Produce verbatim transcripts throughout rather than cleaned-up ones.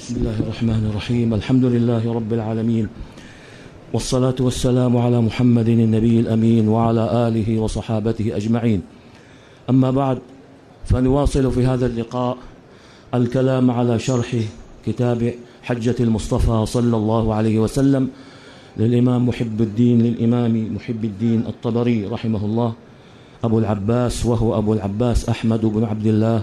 بسم الله الرحمن الرحيم. الحمد لله رب العالمين، والصلاة والسلام على محمد النبي الأمين وعلى آله وصحابته أجمعين. أما بعد، فنواصل في هذا اللقاء الكلام على شرح كتاب حجة المصطفى صلى الله عليه وسلم للإمام محب الدين للإمام محب الدين الطبري رحمه الله أبو العباس، وهو أبو العباس أحمد بن عبد الله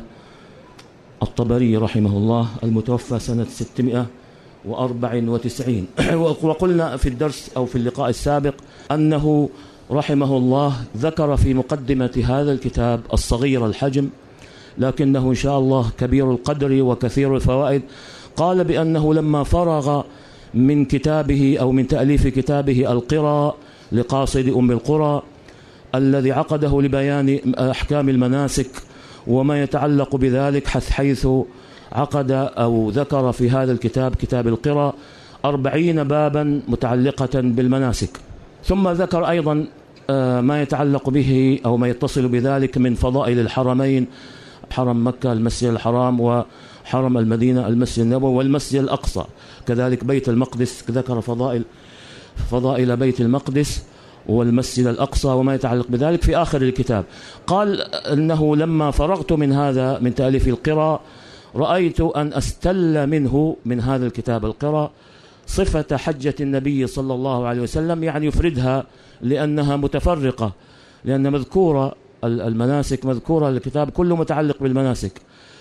الطبري رحمه الله، المتوفى سنة ستمائة وأربعة وتسعين. وقلنا في الدرس أو في اللقاء السابق أنه رحمه الله ذكر في مقدمة هذا الكتاب الصغير الحجم لكنه إن شاء الله كبير القدر وكثير الفوائد، قال بأنه لما فرغ من كتابه أو من تأليف كتابه القرى لقاصد أم القرى الذي عقده لبيان أحكام المناسك وما يتعلق بذلك، حيث عقد أو ذكر في هذا الكتاب كتاب القرى أربعين بابا متعلقة بالمناسك، ثم ذكر أيضا ما يتعلق به أو ما يتصل بذلك من فضائل الحرمين، حرم مكة المسجد الحرام، وحرم المدينة المسجد النبوي، والمسجد الأقصى كذلك بيت المقدس، ذكر فضائل فضائل بيت المقدس والمسجد الأقصى وما يتعلق بذلك في آخر الكتاب. قال أنه لما فرغت من هذا من تأليف القرى رأيت أن أستل منه من هذا الكتاب القرى صفة حجة النبي صلى الله عليه وسلم، يعني يفردها لأنها متفرقة، لأن مذكورة المناسك مذكورة الكتاب كله متعلق بالمناسك،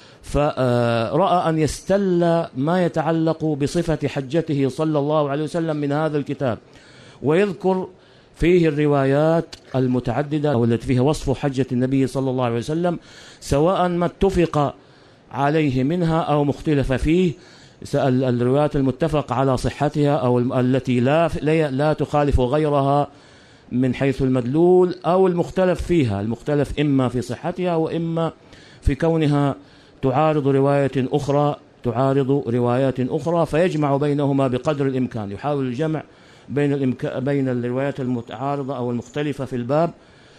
فرأى أن يستل ما يتعلق بصفة حجته صلى الله عليه وسلم من هذا الكتاب، ويذكر فيه الروايات المتعددة أو التي فيها وصف حجة النبي صلى الله عليه وسلم، سواء ما اتفق عليه منها أو مختلف فيه، الروايات المتفق على صحتها أو التي لا لا تخالف غيرها من حيث المدلول، أو المختلف فيها، المختلف إما في صحتها وإما في كونها تعارض رواية أخرى تعارض روايات أخرى فيجمع بينهما بقدر الإمكان، يحاول الجمع بين الإمك... بين الروايات المتعارضة أو المختلفة في الباب.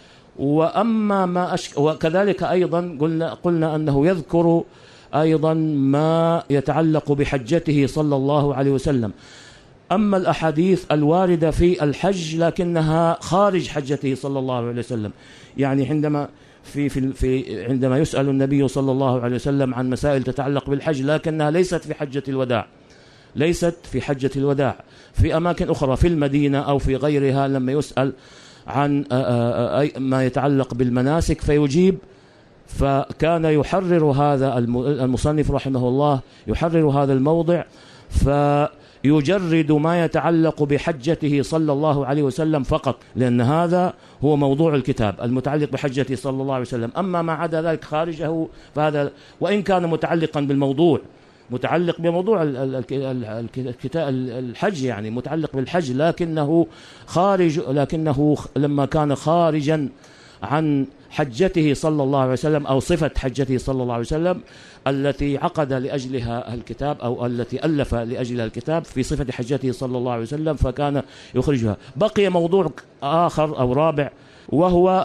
وأما ما أشك... وكذلك أيضا قلنا قلنا أنه يذكر أيضا ما يتعلق بحجته صلى الله عليه وسلم. أما الأحاديث الواردة في الحج لكنها خارج حجته صلى الله عليه وسلم، يعني عندما في في في عندما يسأل النبي صلى الله عليه وسلم عن مسائل تتعلق بالحج لكنها ليست في حجة الوداع، ليست في حجة الوداع، في أماكن أخرى في المدينة أو في غيرها لما يسأل عن ما يتعلق بالمناسك فيجيب. فكان يحرر هذا المصنف رحمه الله يحرر هذا الموضع فيجرد ما يتعلق بحجته صلى الله عليه وسلم فقط، لأن هذا هو موضوع الكتاب المتعلق بحجته صلى الله عليه وسلم. أما ما عدا ذلك خارجه فهذا وإن كان متعلقا بالموضوع متعلق بموضوع الحج، يعني متعلق بالحج، لكنه خارج لكنه لما كان خارجا عن حجته صلى الله عليه وسلم أو صفة حجته صلى الله عليه وسلم التي عقد لأجلها الكتاب أو التي ألف لأجلها الكتاب في صفة حجته صلى الله عليه وسلم، فكان يخرجها. بقي موضوع آخر أو رابع، وهو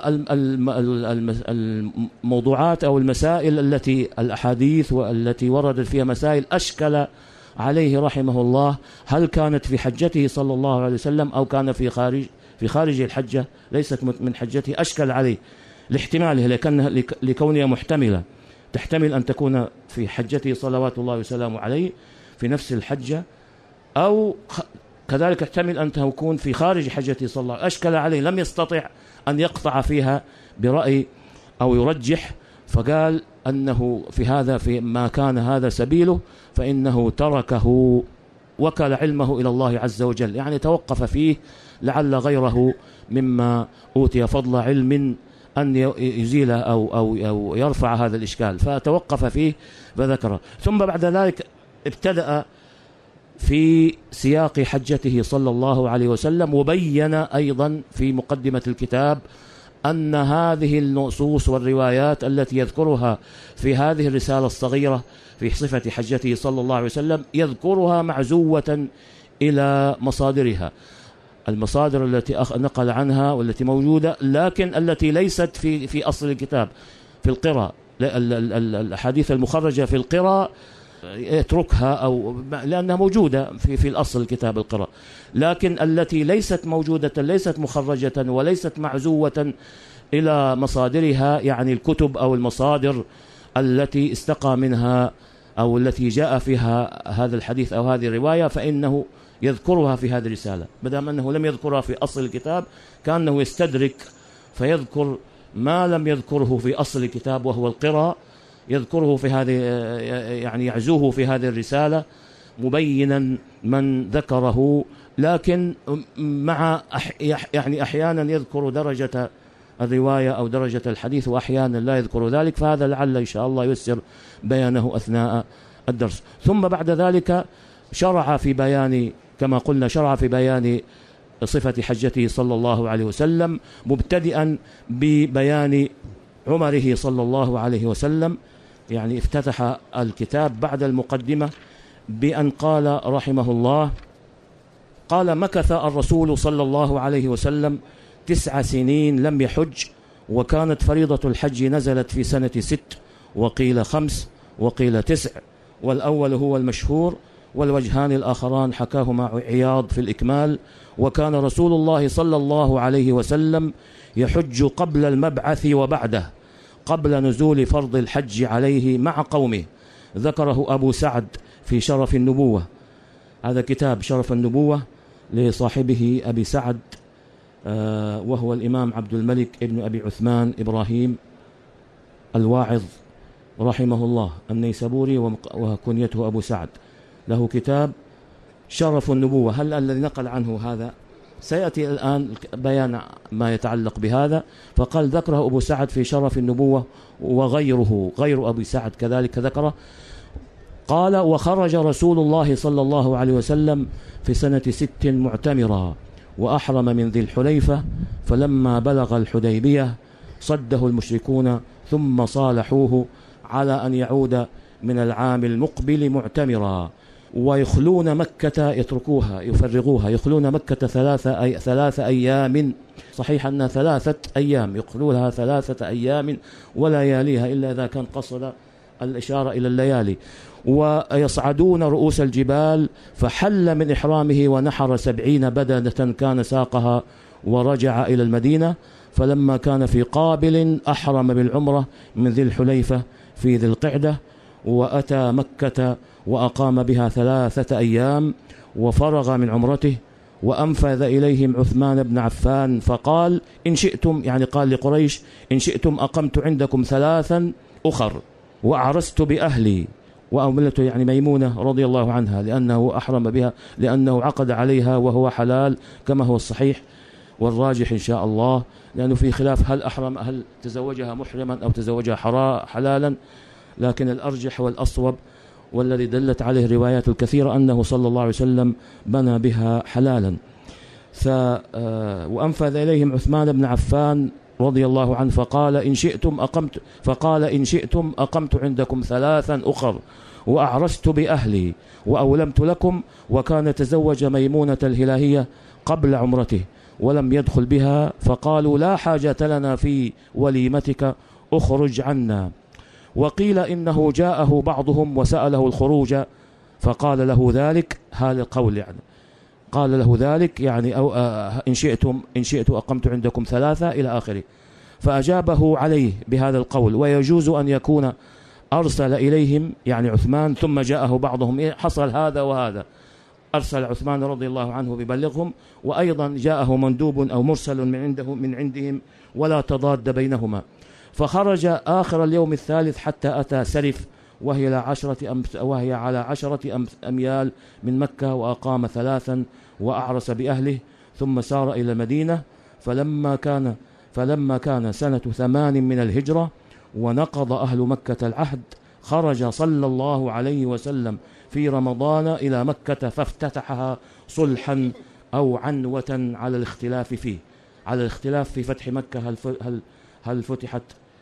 الموضوعات أو المسائل التي الأحاديث والتي وردت فيها مسائل أشكل عليه رحمه الله، هل كانت في حجته صلى الله عليه وسلم أو كان في خارج في خارج الحجة، ليست من حجته، أشكل عليه لاحتماله لكنها لكونها محتملة، تحتمل أن تكون في حجته صلوات الله وسلامه عليه في نفس الحجة، أو كذلك احتمل أن تكون في خارج حجته صلى الله عليه وسلم. أشكل عليه، لم يستطع أن يقطع فيها برأي أو يرجح، فقال أنه في هذا في ما كان هذا سبيله فإنه تركه وكل علمه إلى الله عز وجل، يعني توقف فيه لعل غيره مما أوتي فضل علم أن يزيل أو, أو, أو يرفع هذا الإشكال، فتوقف فيه فذكره. ثم بعد ذلك ابتدأ في سياق حجته صلى الله عليه وسلم، وبين أيضا في مقدمة الكتاب أن هذه النصوص والروايات التي يذكرها في هذه الرسالة الصغيرة في صفة حجته صلى الله عليه وسلم يذكرها معزوة إلى مصادرها، المصادر التي نقل عنها والتي موجودة، لكن التي ليست في في أصل الكتاب في القراء. الأحاديث المخرجة في القراء يتركها أو لأنها موجودة في في الأصل كتاب القراءة، لكن التي ليست موجودة ليست مخرجة وليست معزوة إلى مصادرها، يعني الكتب أو المصادر التي استقى منها أو التي جاء فيها هذا الحديث أو هذه الرواية، فإنه يذكرها في هذه الرسالة. بدل أنه لم يذكرها في أصل الكتاب كأنه يستدرك فيذكر ما لم يذكره في أصل الكتاب وهو القراءة، يذكره في هذه، يعني يعزوه في هذه الرسالة مبينا من ذكره، لكن مع يعني أحيانا يذكر درجة الرواية أو درجة الحديث وأحيانا لا يذكر ذلك، فهذا لعل إن شاء الله يسر بيانه أثناء الدرس. ثم بعد ذلك شرع في بيان، كما قلنا شرع في بيان صفة حجته صلى الله عليه وسلم، مبتدئا ببيان عمره صلى الله عليه وسلم. يعني افتتح الكتاب بعد المقدمة بأن قال رحمه الله: قال: مكث الرسول صلى الله عليه وسلم تسع سنين لم يحج، وكانت فريضة الحج نزلت في سنة ست، وقيل خمس، وقيل تسع، والأول هو المشهور، والوجهان الآخران حكاهما عياض في الإكمال. وكان رسول الله صلى الله عليه وسلم يحج قبل المبعث وبعده، قبل نزول فرض الحج عليه مع قومه. ذكره أبو سعد في شرف النبوة، هذا كتاب شرف النبوة لصاحبه أبي سعد، آه وهو الإمام عبد الملك ابن أبي عثمان إبراهيم الواعظ رحمه الله النيسابوري، وكنيته أبو سعد. له كتاب شرف النبوة. هل الذي نقل عنه هذا؟ سيأتي الآن بيان ما يتعلق بهذا. فقال ذكره أبو سعد في شرف النبوة، وغيره غير أبي سعد كذلك ذكره. قال: وخرج رسول الله صلى الله عليه وسلم في سنة ست معتمرا، وأحرم من ذي الحليفة، فلما بلغ الحديبية صده المشركون، ثم صالحوه على أن يعود من العام المقبل معتمرا، ويخلون مكة، يتركوها يفرغوها، يخلون مكة ثلاثة أي ثلاثة أيام. صحيح أن ثلاثة أيام يخلونها ثلاثة أيام ولياليها، إلا إذا كان قصد الإشارة إلى الليالي. ويصعدون رؤوس الجبال، فحل من إحرامه ونحر سبعين بدنة كان ساقها، ورجع إلى المدينة. فلما كان في قابل أحرم بالعمرة من ذي الحليفة في ذي القعدة، وأتى مكة وأقام بها ثلاثة أيام، وفرغ من عمرته، وأنفذ إليهم عثمان بن عفان فقال: إن شئتم، يعني قال لقريش: إن شئتم أقمت عندكم ثلاثا أخر، وأعرست بأهلي. وأملته يعني ميمونة رضي الله عنها، لأنه أحرم بها، لأنه عقد عليها وهو حلال كما هو الصحيح والراجح إن شاء الله، لأنه في خلاف هل أحرم هل تزوجها محرما أو تزوجها حلالا، لكن الأرجح والأصوب والذي دلت عليه روايات الكثيرة أنه صلى الله عليه وسلم بنى بها حلالا. ف وأنفذ إليهم عثمان بن عفان رضي الله عنه فقال: إن شئتم أقمت فقال إن شئتم أقمت عندكم ثلاثا أخر، وأعرست بأهلي، وأولمت لكم. وكان تزوج ميمونة الهلاهية قبل عمرته ولم يدخل بها، فقالوا: لا حاجة لنا في وليمتك، أخرج عنا. وقيل إنه جاءه بعضهم وسأله الخروج، فقال له ذلك، هذا القول يعني قال له ذلك يعني أو إن شئتم إن شئت أقمت عندكم ثلاثة إلى آخره. فأجابه عليه بهذا القول. ويجوز أن يكون أرسل إليهم يعني عثمان ثم جاءه بعضهم، حصل هذا وهذا، أرسل عثمان رضي الله عنه ببلغهم، وأيضا جاءه مندوب أو مرسل من عنده من عندهم، ولا تضاد بينهما. فخرج آخر اليوم الثالث حتى أتى سرف، وهي, عشرة أمس وهي على عشرة أميال من مكة، وأقام ثلاثا وأعرس بأهله، ثم سار إلى المدينة. فلما كان فلما كان سنة ثمان من الهجرة ونقض أهل مكة العهد، خرج صلى الله عليه وسلم في رمضان إلى مكة، فافتتحها صلحا أو عنوة على الاختلاف فيه على الاختلاف في فتح مكة، هل هل هل فتحت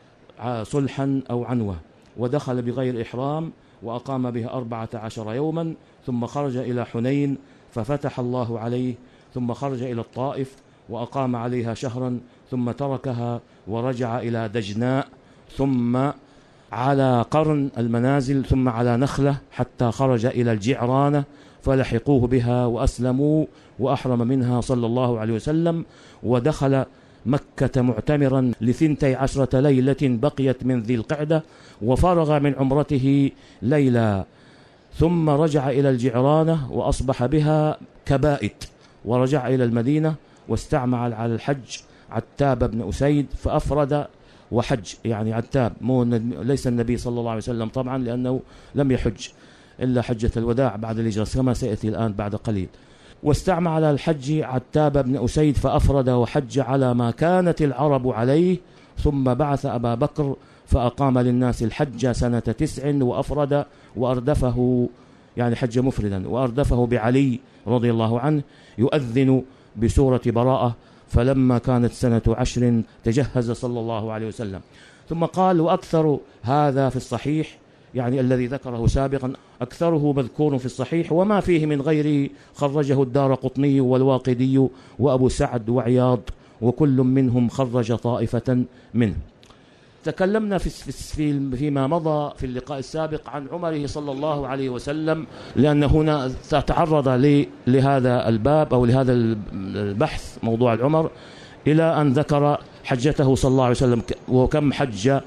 صلحا أو عنوة. ودخل بغير إحرام وأقام بها أربعة عشر يوما، ثم خرج إلى حنين ففتح الله عليه، ثم خرج إلى الطائف وأقام عليها شهرا، ثم تركها ورجع إلى دجناء، ثم على قرن المنازل ثم على نخلة حتى خرج إلى الجعرانة فلحقوه بها وأسلموا، وأحرم منها صلى الله عليه وسلم، ودخل مكة معتمرا لثنتي عشرة ليلة بقيت من ذي القعدة، وفرغ من عمرته ليلة، ثم رجع إلى الجعرانة وأصبح بها كبائت، ورجع إلى المدينة واستعمل على الحج عتاب بن أسيد فأفرد وحج. يعني عتاب مو ليس النبي صلى الله عليه وسلم طبعا، لأنه لم يحج إلا حجة الوداع بعد الهجرة كما سيأتي الآن بعد قليل. واستعمل على الحج عتاب بن أسيد فأفرد وحج على ما كانت العرب عليه، ثم بعث أبا بكر فأقام للناس الحج سنة تسع وأفرد وأردفه، يعني حج مفردا، وأردفه بعلي رضي الله عنه يؤذن بسورة براءة. فلما كانت سنة عشر تجهز صلى الله عليه وسلم. ثم قال: وأكثر هذا في الصحيح، يعني الذي ذكره سابقا أكثره مذكور في الصحيح، وما فيه من غيره خرجه الدارقطني والواقدي وأبو سعد وعياض، وكل منهم خرج طائفة منه. تكلمنا في في فيما مضى في اللقاء السابق عن عمره صلى الله عليه وسلم، لأن هنا تعرض لهذا الباب أو لهذا البحث موضوع العمر إلى أن ذكر حجته صلى الله عليه وسلم وكم حج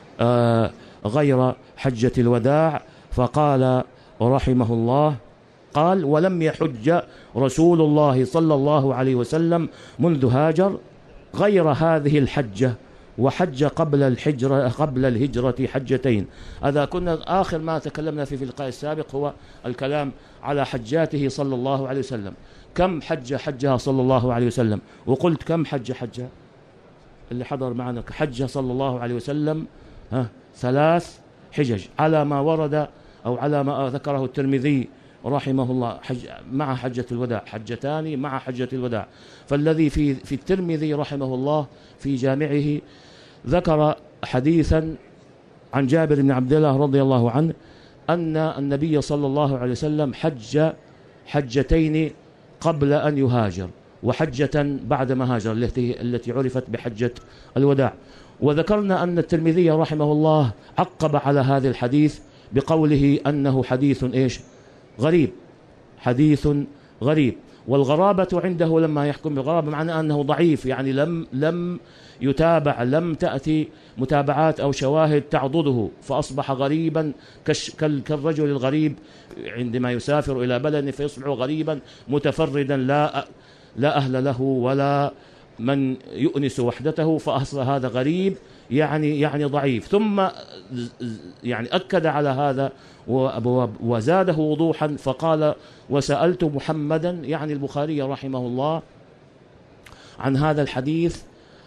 غير حجة الوداع. فقال رحمه الله، قال: ولم يحج رسول الله صلى الله عليه وسلم منذ هاجر غير هذه الحجة، وحج قبل الحجرة قبل الهجرة حجتين. هذا كنا آخر ما تكلمنا فيه في اللقاء السابق هو الكلام على حجاته صلى الله عليه وسلم. كم حج حجها صلى الله عليه وسلم؟ وقلت كم حج حجها اللي حضر معنا حج صلى الله عليه وسلم؟ ها ثلاث حجج على ما ورد أو على ما ذكره الترمذي رحمه الله، حج مع حجة الوداع، حجتان مع حجة الوداع. فالذي في في الترمذي رحمه الله في جامعه ذكر حديثا عن جابر بن عبد الله رضي الله عنه أن النبي صلى الله عليه وسلم حج حجتين قبل أن يهاجر، وحجة بعد ما هاجر التي التي عرفت بحجة الوداع. وذكرنا أن الترمذي رحمه الله عقب على هذا الحديث بقوله أنه حديث إيش؟ غريب، حديث غريب. والغرابة عنده لما يحكم بالغرابة معنى أنه ضعيف، يعني لم لم يتابع، لم تأتي متابعات أو شواهد تعضده، فأصبح غريبا كالرجل الغريب عندما يسافر إلى بلد فيصبح غريبا متفردا لا لا أهل له ولا من يؤنس وحدته، فأصل هذا غريب يعني يعني ضعيف. ثم يعني أكد على هذا وزاده وضوحا فقال: وسألت محمدا، يعني البخاري رحمه الله، عن هذا الحديث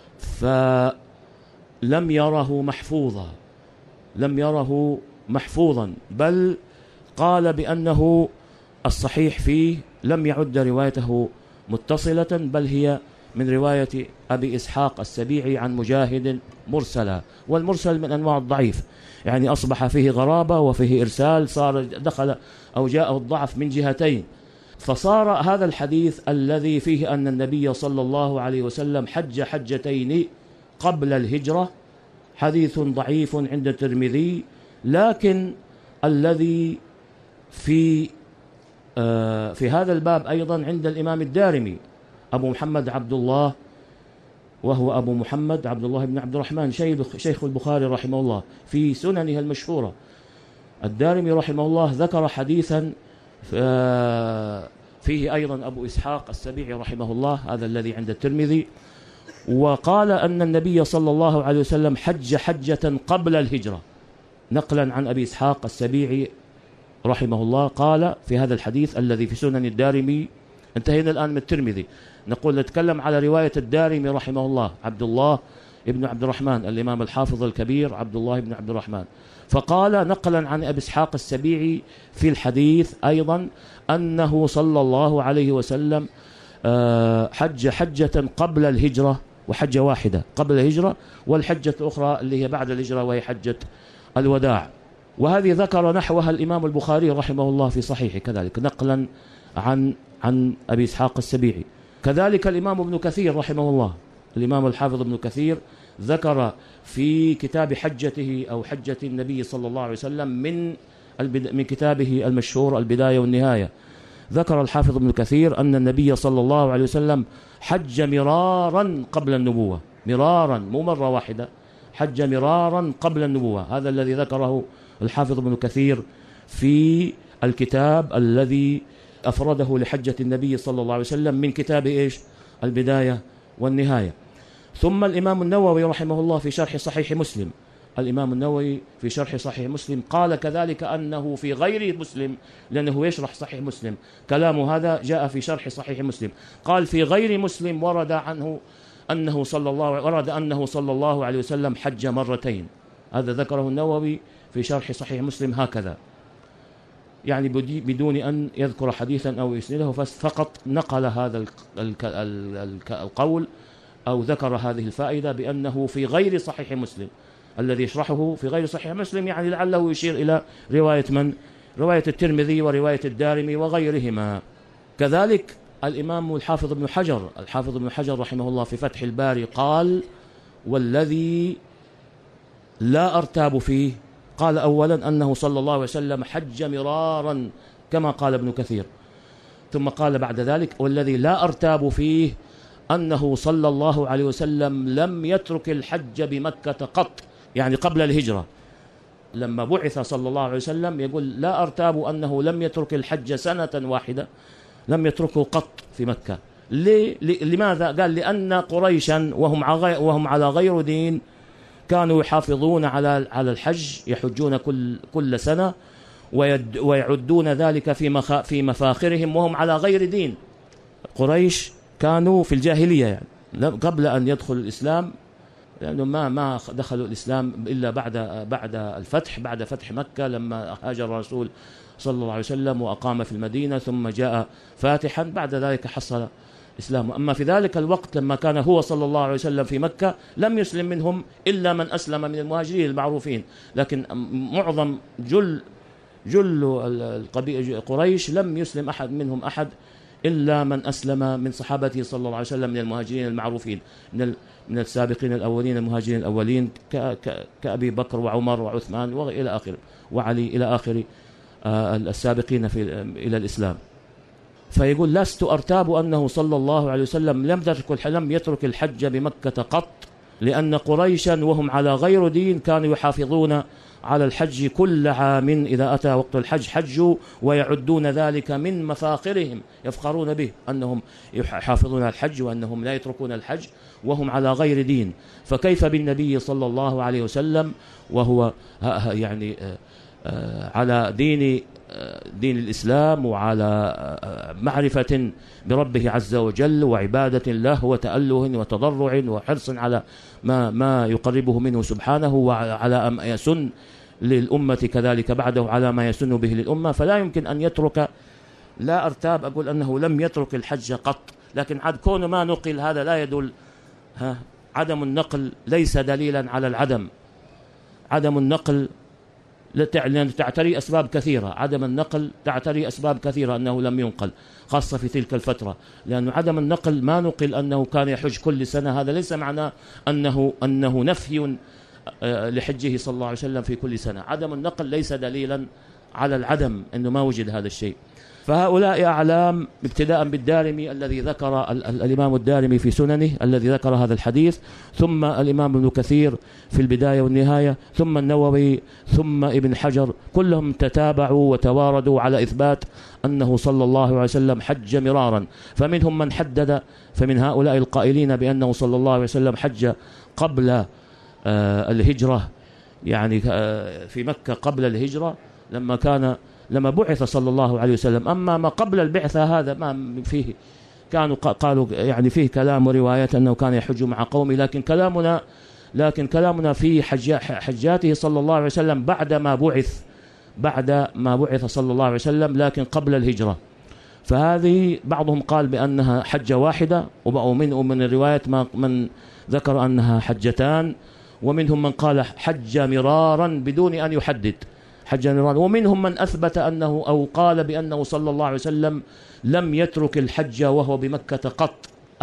فلم يره محفوظا، لم يره محفوظا، بل قال بأنه الصحيح فيه لم يعد روايته متصلة، بل هي من رواية أبي إسحاق السبيعي عن مجاهد مرسلا، والمرسل من أنواع الضعيف، يعني أصبح فيه غرابة وفيه إرسال، صار دخل أو جاءه الضعف من جهتين. فصار هذا الحديث الذي فيه أن النبي صلى الله عليه وسلم حج حجتين قبل الهجرة حديث ضعيف عند الترمذي، لكن الذي في آه في هذا الباب أيضا عند الإمام الدارمي أبو محمد عبد الله، وهو أبو محمد عبد الله بن عبد الرحمن شيخ البخاري رحمه الله في سننه المشهورة. الدارمي رحمه الله ذكر حديثا فيه أيضا أبو إسحاق السبيعي رحمه الله، هذا الذي عند الترمذي، وقال أن النبي صلى الله عليه وسلم حج حجة قبل الهجرة، نقلا عن أبي إسحاق السبيعي رحمه الله قال في هذا الحديث الذي في سنن الدارمي. انتهينا الآن من الترمذي، نقول نتكلم على رواية الدارمي رحمه الله، عبد الله ابن عبد الرحمن الإمام الحافظ الكبير عبد الله بن عبد الرحمن، فقال نقلا عن أبي إسحاق السبيعي في الحديث أيضا أنه صلى الله عليه وسلم حج حجة قبل الهجرة، وحجة واحدة قبل الهجرة، والحجة الأخرى اللي هي بعد الهجرة وهي حجة الوداع. وهذه ذكر نحوها الإمام البخاري رحمه الله في صحيحه كذلك نقلا عن عن أبي إسحاق السبيعي. كذلك الإمام ابن كثير رحمه الله، الإمام الحافظ ابن كثير ذكر في كتاب حجته أو حجة النبي صلى الله عليه وسلم من من كتابه المشهور البداية والنهاية، ذكر الحافظ ابن كثير أن النبي صلى الله عليه وسلم حج مرارا قبل النبوة، مرارا مو مرة واحدة، حج مرارا قبل النبوة. هذا الذي ذكره الحافظ ابن كثير في الكتاب الذي أفرده لحجة النبي صلى الله عليه وسلم من كتاب إيش؟ البداية والنهاية. ثم الإمام النووي رحمه الله في شرح صحيح مسلم، الإمام النووي في شرح صحيح مسلم قال كذلك أنه في غير مسلم، لأنه يشرح صحيح مسلم، كلامه هذا جاء في شرح صحيح مسلم، قال في غير مسلم ورد عنه أنه صلى الله ورد أنه صلى الله عليه وسلم حج مرتين. هذا ذكره النووي في شرح صحيح مسلم هكذا، يعني بدون أن يذكر حديثا أو يسنده، فقط نقل هذا القول أو ذكر هذه الفائدة بأنه في غير صحيح مسلم. الذي يشرحه في غير صحيح مسلم يعني لعله يشير إلى رواية من؟ رواية الترمذي ورواية الدارمي وغيرهما. كذلك الإمام الحافظ ابن حجر الحافظ ابن حجر رحمه الله في فتح الباري قال: والذي لا أرتاب فيه، قال أولا أنه صلى الله عليه وسلم حج مرارا كما قال ابن كثير، ثم قال بعد ذلك: والذي لا أرتاب فيه أنه صلى الله عليه وسلم لم يترك الحج بمكة قط، يعني قبل الهجرة. لما بعث صلى الله عليه وسلم يقول: لا أرتاب أنه لم يترك الحج سنة واحدة، لم يتركه قط في مكة. لماذا؟ قال: لأن قريشا وهم وهم على غير دين كانوا يحافظون على على الحج، يحجون كل كل سنة ويعدون ذلك في في مفاخرهم وهم على غير دين. قريش كانوا في الجاهلية يعني قبل أن يدخل الإسلام، لأنه ما ما دخلوا الإسلام إلا بعد بعد الفتح، بعد فتح مكة، لما هاجر الرسول صلى الله عليه وسلم وأقام في المدينة ثم جاء فاتحا، بعد ذلك حصل إسلامه. أما في ذلك الوقت لما كان هو صلى الله عليه وسلم في مكة لم يسلم منهم إلا من أسلم من المهاجرين المعروفين، لكن معظم جل جل قريش لم يسلم أحد منهم أحد إلا من أسلم من صحابته صلى الله عليه وسلم من المهاجرين المعروفين، من من السابقين الأولين المهاجرين الأولين كأبي بكر وعمر وعثمان وإلى آخر وعلي إلى آخر السابقين في إلى الإسلام. فيقول: لست أرتاب أنه صلى الله عليه وسلم لم يترك لم يترك الحج بمكة قط، لأن قريشا وهم على غير دين كانوا يحافظون على الحج كل عام، إذا أتى وقت الحج حجوا ويعدون ذلك من مفاخرهم، يفخرون به أنهم يحافظون على الحج وأنهم لا يتركون الحج وهم على غير دين. فكيف بالنبي صلى الله عليه وسلم وهو يعني على دين دين الإسلام وعلى معرفة بربه عز وجل وعبادة له وتأله وتضرع وحرص على ما ما يقربه منه سبحانه، وعلى ما يسن للأمة كذلك بعده على ما يسن به للأمة، فلا يمكن أن يترك. لا أرتاب أقول أنه لم يترك الحج قط، لكن عاد كون ما نقل هذا لا يدل، ها عدم النقل ليس دليلا على العدم. عدم النقل لأن تعتري أسباب كثيرة، عدم النقل تعتري أسباب كثيرة أنه لم ينقل، خاصة في تلك الفترة، لأن عدم النقل ما نقل أنه كان يحج كل سنة، هذا ليس معناه أنه أنه نفي لحجه صلى الله عليه وسلم في كل سنة. عدم النقل ليس دليلا على العدم، أنه ما وجد هذا الشيء. فهؤلاء أعلام ابتداء بالدارمي الذي ذكر الإمام الدارمي في سننه الذي ذكر هذا الحديث، ثم الإمام ابن كثير في البداية والنهاية، ثم النووي، ثم ابن حجر، كلهم تتابعوا وتواردوا على إثبات أنه صلى الله عليه وسلم حج مرارا. فمنهم من حدد، فمن هؤلاء القائلين بأنه صلى الله عليه وسلم حج قبل آه الهجرة، يعني آه في مكة قبل الهجرة لما كان لما بعث صلى الله عليه وسلم. أما ما قبل البعثة هذا ما فيه، كانوا قالوا يعني فيه كلام وروايات أنه كان يحج مع قومه، لكن كلامنا لكن كلامنا في حجاته صلى الله عليه وسلم بعد ما بعث بعد ما بعث صلى الله عليه وسلم، لكن قبل الهجرة. فهذه بعضهم قال بأنها حجة واحدة، ومن من الروايات من ذكر أنها حجتان، ومنهم من قال حج مرارا بدون أن يحدد حج مرارا، ومنهم من أثبت أنه أو قال بأنه صلى الله عليه وسلم لم يترك الحج وهو بمكة قط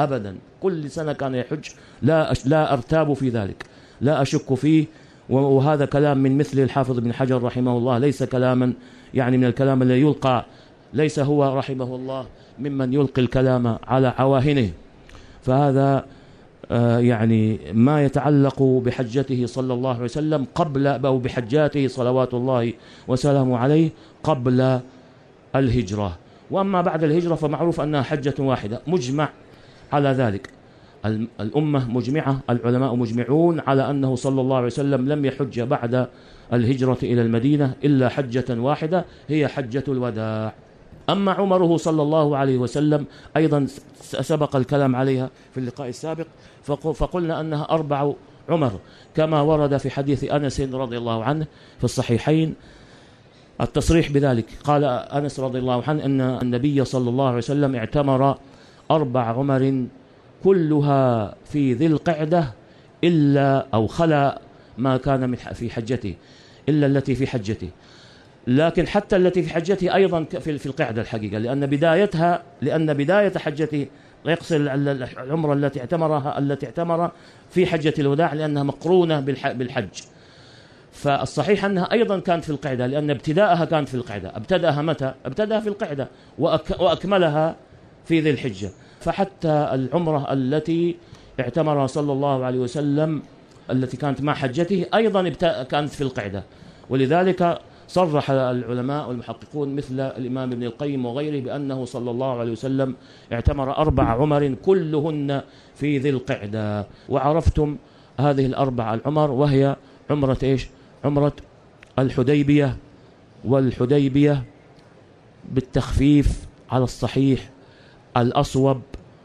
أبدا، كل سنة كان يحج، لا لا أرتاب في ذلك، لا أشك فيه. وهذا كلام من مثل الحافظ بن حجر رحمه الله، ليس كلاما يعني من الكلام الذي يلقى، ليس هو رحمه الله ممن يلقي الكلام على عواهنه. فهذا يعني ما يتعلق بحجته صلى الله عليه وسلم قبل أو بحجاته صلوات الله وسلامه عليه قبل الهجرة. وأما بعد الهجرة فمعروف أنها حجة واحدة، مجمع على ذلك، الأمة مجمعة، العلماء مجمعون على أنه صلى الله عليه وسلم لم يحج بعد الهجرة إلى المدينة إلا حجة واحدة هي حجة الوداع. أما عمره صلى الله عليه وسلم أيضا سبق الكلام عليها في اللقاء السابق، فقلنا أنها أربع عمر كما ورد في حديث أنس رضي الله عنه في الصحيحين التصريح بذلك. قال أنس رضي الله عنه أن النبي صلى الله عليه وسلم اعتمر أربع عمر كلها في ذي القعدة إلا أو خلا ما كان من في حجته إلا التي في حجته، لكن حتى التي في حجته أيضا في القعدة الحقيقة، لأن بدايتها لأن بداية حجته يقصد العمرة التي اعتمرها التي اعتمر في حجة الوداع لأنها مقرونة بالحج. فالصحيح أنها أيضا كانت في القعدة، لأن ابتداءها كانت في القعدة. ابتدأها متى؟ ابتدأها في القعدة وأك وأكملها في ذي الحجة. فحتى العمرة التي اعتمرها صلى الله عليه وسلم التي كانت مع حجته أيضا كانت في القعدة. ولذلك صرح العلماء والمحققون مثل الإمام ابن القيم وغيره بأنه صلى الله عليه وسلم اعتمر أربع عمر كلهن في ذي القعدة. وعرفتم هذه الأربع العمر، وهي عمرة إيش؟ عمرة الحديبية. والحديبية بالتخفيف على الصحيح الأصوب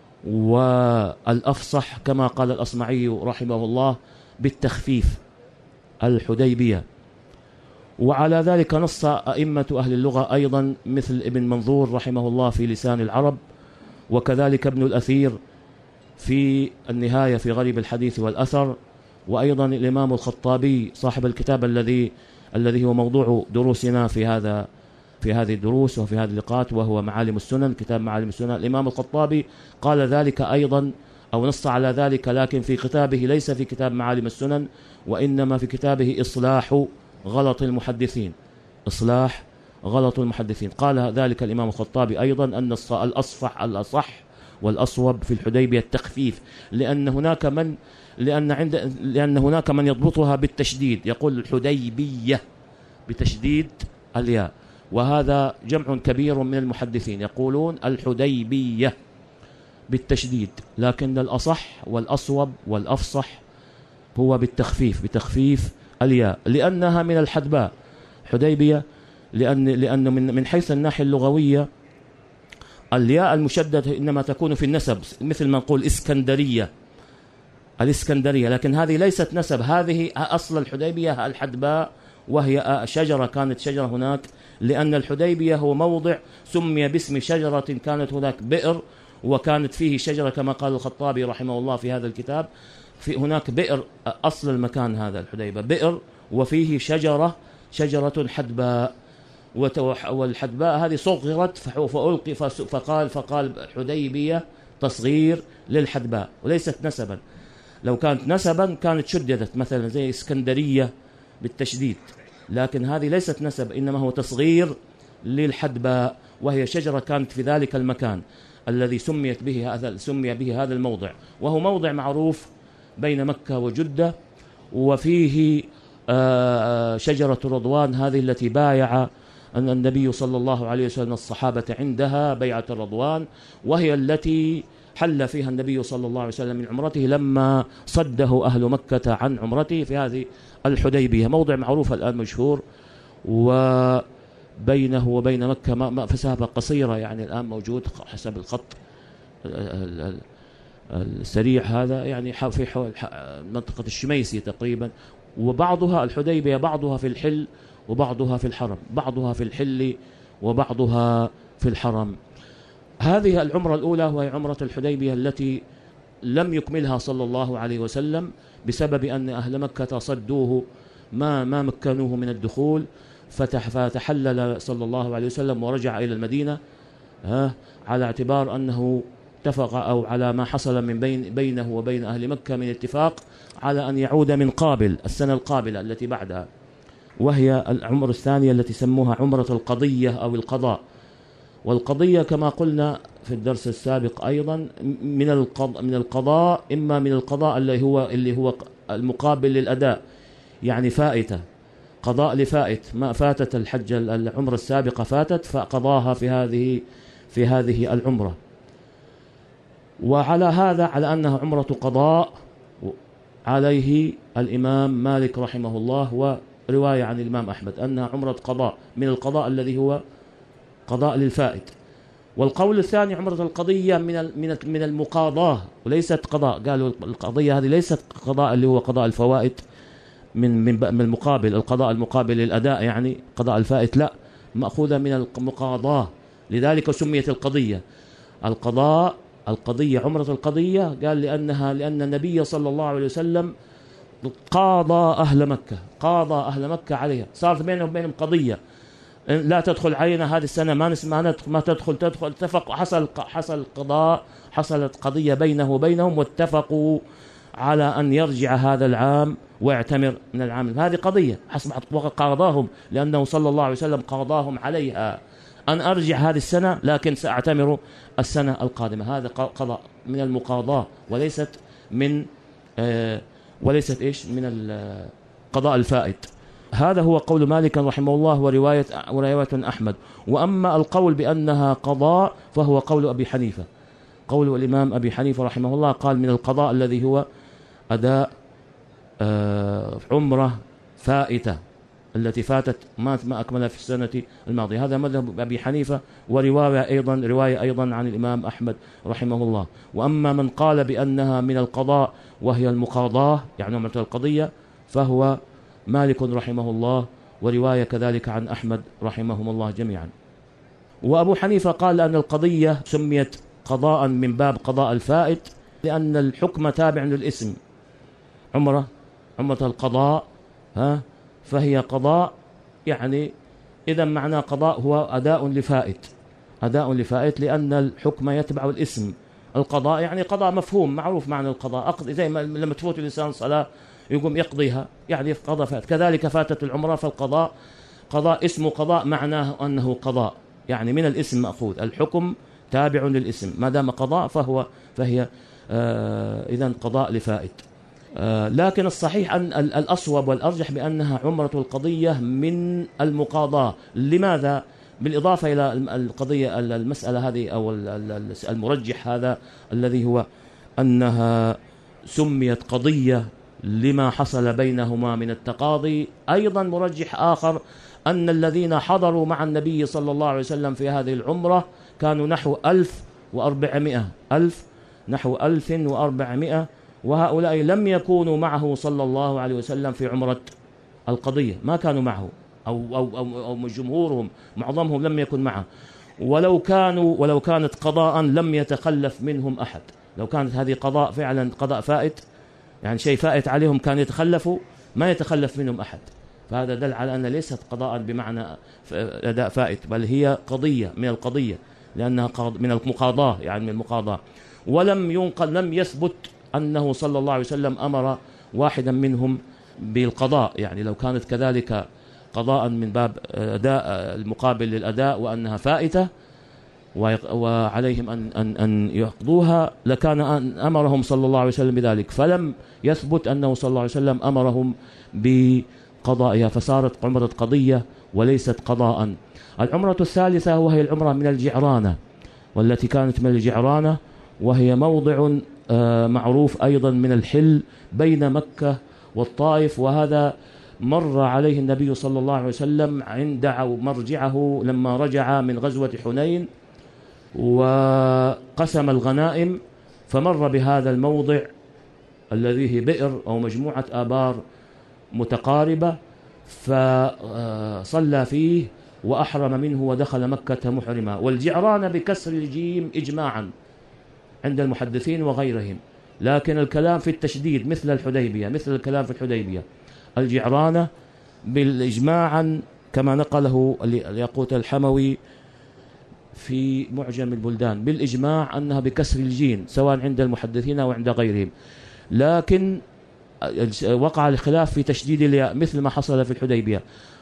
والأفصح كما قال الأصمعي رحمه الله بالتخفيف الحديبية. وعلى ذلك نص أئمة أهل اللغة أيضا مثل ابن منظور رحمه الله في لسان العرب، وكذلك ابن الأثير في النهاية في غريب الحديث والأثر، وأيضا الإمام الخطابي صاحب الكتاب الذي الذي هو موضوع دروسنا في هذا في هذه الدروس وفي هذه اللقاءات، وهو معالم السنن، كتاب معالم السنن. الإمام الخطابي قال ذلك أيضا أو نص على ذلك، لكن في كتابه ليس في كتاب معالم السنن، وإنما في كتابه إصلاح غلط المحدثين، إصلاح غلط المحدثين. قال ذلك الإمام الخطابي أيضا أن الأصفح الأصح والأصوب في الحديبية التخفيف، لأن هناك من لأن عند لأن هناك من يضبطها بالتشديد، يقول الحديبية بتشديد الياء، وهذا جمع كبير من المحدثين يقولون الحديبية بالتشديد، لكن الأصح والأصوب والأفصح هو بالتخفيف بتخفيف الياء، لأنها من الحدباء حديبية، لأن لأن من من حيث الناحية اللغوية الياء المشددة إنما تكون في النسب، مثل ما نقول إسكندرية الإسكندرية، لكن هذه ليست نسب، هذه أصل الحديبية الحدباء، وهي شجرة كانت شجرة هناك، لأن الحديبية هو موضع سمي باسم شجرة كانت هناك بئر، وكانت فيه شجرة كما قال الخطابي رحمه الله في هذا الكتاب، في هناك بئر، أصل المكان هذا الحديبة بئر وفيه شجرة شجرة حدباء، والحدباء هذه صغرت فألقي فقال فقال حديبية تصغير للحدباء وليست نسبا. لو كانت نسبا كانت شددت مثلا زي اسكندرية بالتشديد، لكن هذه ليست نسب، إنما هو تصغير للحدباء، وهي شجرة كانت في ذلك المكان الذي سميت به هذا سمي به هذا الموضع، وهو موضع معروف بين مكة وجدة، وفيه شجرة رضوان هذه التي بايع أن النبي صلى الله عليه وسلم الصحابة عندها بيعة الرضوان، وهي التي حل فيها النبي صلى الله عليه وسلم من عمرته لما صده أهل مكة عن عمرته في هذه الحديبية، موضع معروف الآن مشهور، وبينه وبين مكة مسافة قصيرة، يعني الآن موجود حسب الخط السريع هذا يعني في منطقة الشميسي تقريبا، وبعضها الحديبية بعضها في الحل وبعضها في الحرم، بعضها في الحل وبعضها في الحرم. هذه العمرة الأولى وهي عمرة الحديبية التي لم يكملها صلى الله عليه وسلم بسبب أن أهل مكة صدوه ما ما مكنوه من الدخول، فتحلل صلى الله عليه وسلم ورجع إلى المدينة على اعتبار أنه اتفق أو على ما حصل من بين بينه وبين أهل مكة من اتفاق على أن يعود من قابل السنة القابلة التي بعدها، وهي العمرة الثانية التي سموها عمرة القضية أو القضاء. والقضية كما قلنا في الدرس السابق أيضا من القضاء من القضاء إما من القضاء اللي هو اللي هو المقابل للأداء، يعني فائتة، قضاء لفائت، ما فاتت الحج العمرة السابقة فاتت فقضاها في هذه في هذه العمرة. وعلى هذا على أنها عمرة قضاء عليه الإمام مالك رحمه الله ورواية عن الإمام أحمد أنها عمرة قضاء من القضاء الذي هو قضاء للفائت. والقول الثاني عمرة القضية من من من المقاضاة وليست قضاء، قالوا القضية هذه ليست قضاء اللي هو قضاء الفوائد من من من المقابل، القضاء المقابل للأداء يعني قضاء الفائت، لا، مأخوذة من المقاضاة، لذلك سميت القضية القضاء القضية عمرة القضية. قال لأنها لأن النبي صلى الله عليه وسلم قاضى أهل مكة قاضى أهل مكة عليها، صارت بينهم وبينهم قضية، لا تدخل علينا هذه السنة، ما نسمع ما تدخل تدخل اتفق، حصل حصل قضاء حصلت قضية بينه وبينهم واتفقوا على أن يرجع هذا العام ويعتمر من العام. هذه قضية أصبحت قاضاهم لأنه صلى الله عليه وسلم قاضاهم عليها أن أرجع هذه السنة لكن سأعتمر السنة القادمة. هذا قضاء من المقاضاة وليست من آه وليست إيش من القضاء الفائت. هذا هو قول مالك رحمه الله ورواية ورواية أحمد. وأما القول بأنها قضاء فهو قول أبي حنيفة، قول الإمام أبي حنيفة رحمه الله، قال من القضاء الذي هو أداء آه عمرة فائتة التي فاتت ما ما أكملها في السنة الماضية. هذا مذهب أبي حنيفة ورواية أيضا رواية أيضا عن الإمام أحمد رحمه الله. وأما من قال بأنها من القضاء وهي المقاضاة يعني عمرة القضية فهو مالك رحمه الله ورواية كذلك عن أحمد رحمهم الله جميعا. وأبو حنيفة قال أن القضية سميت قضاء من باب قضاء الفائت لأن الحكم تابع للاسم، عمرة عمرة القضاء ها فهي قضاء، يعني إذا معنى قضاء هو أداء لفائت أداء لفائت لأن الحكم يتبع الاسم. القضاء يعني قضاء مفهوم معروف معنى القضاء، أقضي زي ما لما تفوت الإنسان صلاة يقوم يقضيها يعني قضاء فات، كذلك فاتت العمرة فالقضاء قضاء اسمه قضاء معناه أنه قضاء، يعني من الاسم مأخوذ، الحكم تابع للاسم، ما دام قضاء فهو فهي آه إذن قضاء لفائت. آه لكن الصحيح أن الأصوب والأرجح بأنها عمرة القضية من المقاضاة. لماذا؟ بالإضافة إلى القضية المسألة هذه أو المرجح هذا الذي هو أنها سميت قضية لما حصل بينهما من التقاضي. أيضا مرجح آخر أن الذين حضروا مع النبي صلى الله عليه وسلم في هذه العمرة كانوا نحو ألف وأربعمائة ألف نحو ألف وأربعمائة، وهؤلاء لم يكونوا معه صلى الله عليه وسلم في عمرة القضية، ما كانوا معه أو, أو, أو, أو جمهورهم معظمهم لم يكن معه، ولو كانوا ولو كانت قضاء لم يتخلف منهم أحد. لو كانت هذه قضاء فعلا قضاء فائت يعني شيء فائت عليهم كان يتخلفوا ما يتخلف منهم أحد، فهذا دل على أن ليست قضاء بمعنى أداء فائت بل هي قضية من القضية لأنها من المقاضاة يعني من المقاضاة. ولم ينقل لم يثبت أنه صلى الله عليه وسلم أمر واحدا منهم بالقضاء، يعني لو كانت كذلك قضاء من باب أداء المقابل للأداء وأنها فائتة وعليهم أن, أن, أن يقضوها لكان أن أمرهم صلى الله عليه وسلم بذلك، فلم يثبت أنه صلى الله عليه وسلم أمرهم بقضائها فصارت عمرة قضية وليست قضاء. العمرة الثالثة وهي العمرة من الجعرانة، والتي كانت من الجعرانة وهي موضع معروف أيضا من الحل بين مكة والطائف، وهذا مر عليه النبي صلى الله عليه وسلم عند مرجعه لما رجع من غزوة حنين وقسم الغنائم، فمر بهذا الموضع الذي هي بئر أو مجموعة آبار متقاربة، فصلى فيه وأحرم منه ودخل مكة محرما. والجعران بكسر الجيم إجماعا عند المحدثين وغيرهم، لكن الكلام في التشديد مثل الحديبية مثل الكلام في الحديبية. الجعرانة بالإجماعا كما نقله الياقوت الحموي في معجم البلدان بالإجماع أنها بكسر الجيم سواء عند المحدثين أو عند غيرهم، لكن وقع الخلاف في تشديد الياء مثل ما حصل في الحديبية،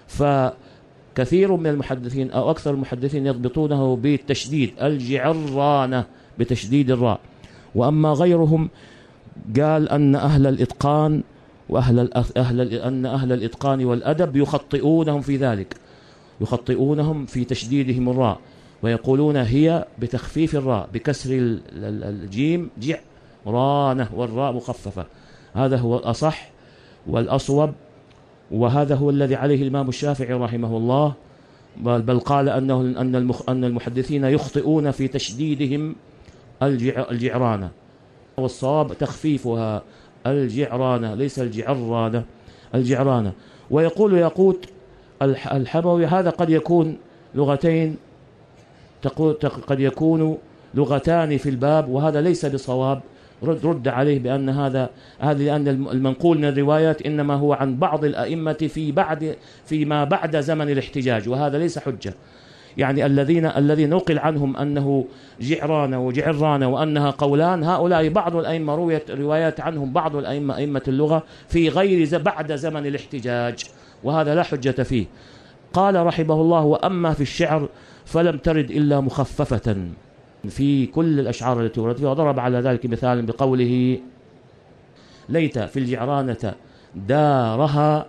فكثير من المحدثين أو أكثر المحدثين يضبطونه بالتشديد الجعرانة بتشديد الراء، وأما غيرهم قال أن أهل الإتقان وأهل أهل أن أهل الإتقان والأدب يخطئونهم في ذلك، يخطئونهم في تشديدهم الراء ويقولون هي بتخفيف الراء بكسر الجيم جعرانة والراء مخففة. هذا هو الأصح والأصوب، وهذا هو الذي عليه الإمام الشافعي رحمه الله، بل قال أنه أن أن المحدثين يخطئون في تشديدهم الجعرانة، والصواب تخفيفها الجعرانة ليس الجعرانة، الجعرانة. ويقول ياقوت الحموي هذا قد يكون لغتين، قد يكون لغتان في الباب، وهذا ليس بصواب. رد, رد عليه بأن هذا هذا لأن المنقول من الروايات إنما هو عن بعض الأئمة في بعد فيما بعد زمن الاحتجاج، وهذا ليس حجة. يعني الذين الذين نقل عنهم أنه جعران وجعران وأنها قولان، هؤلاء بعض الأئمة رويت روايات عنهم بعض الأئمة أئمة اللغة في غير بعد زمن الاحتجاج، وهذا لا حجة فيه. قال رحمه الله: وأما في الشعر فلم ترد إلا مخففة في كل الأشعار التي وردت فيها، وضرب على ذلك مثالا بقوله: ليت في الجعرانة دارها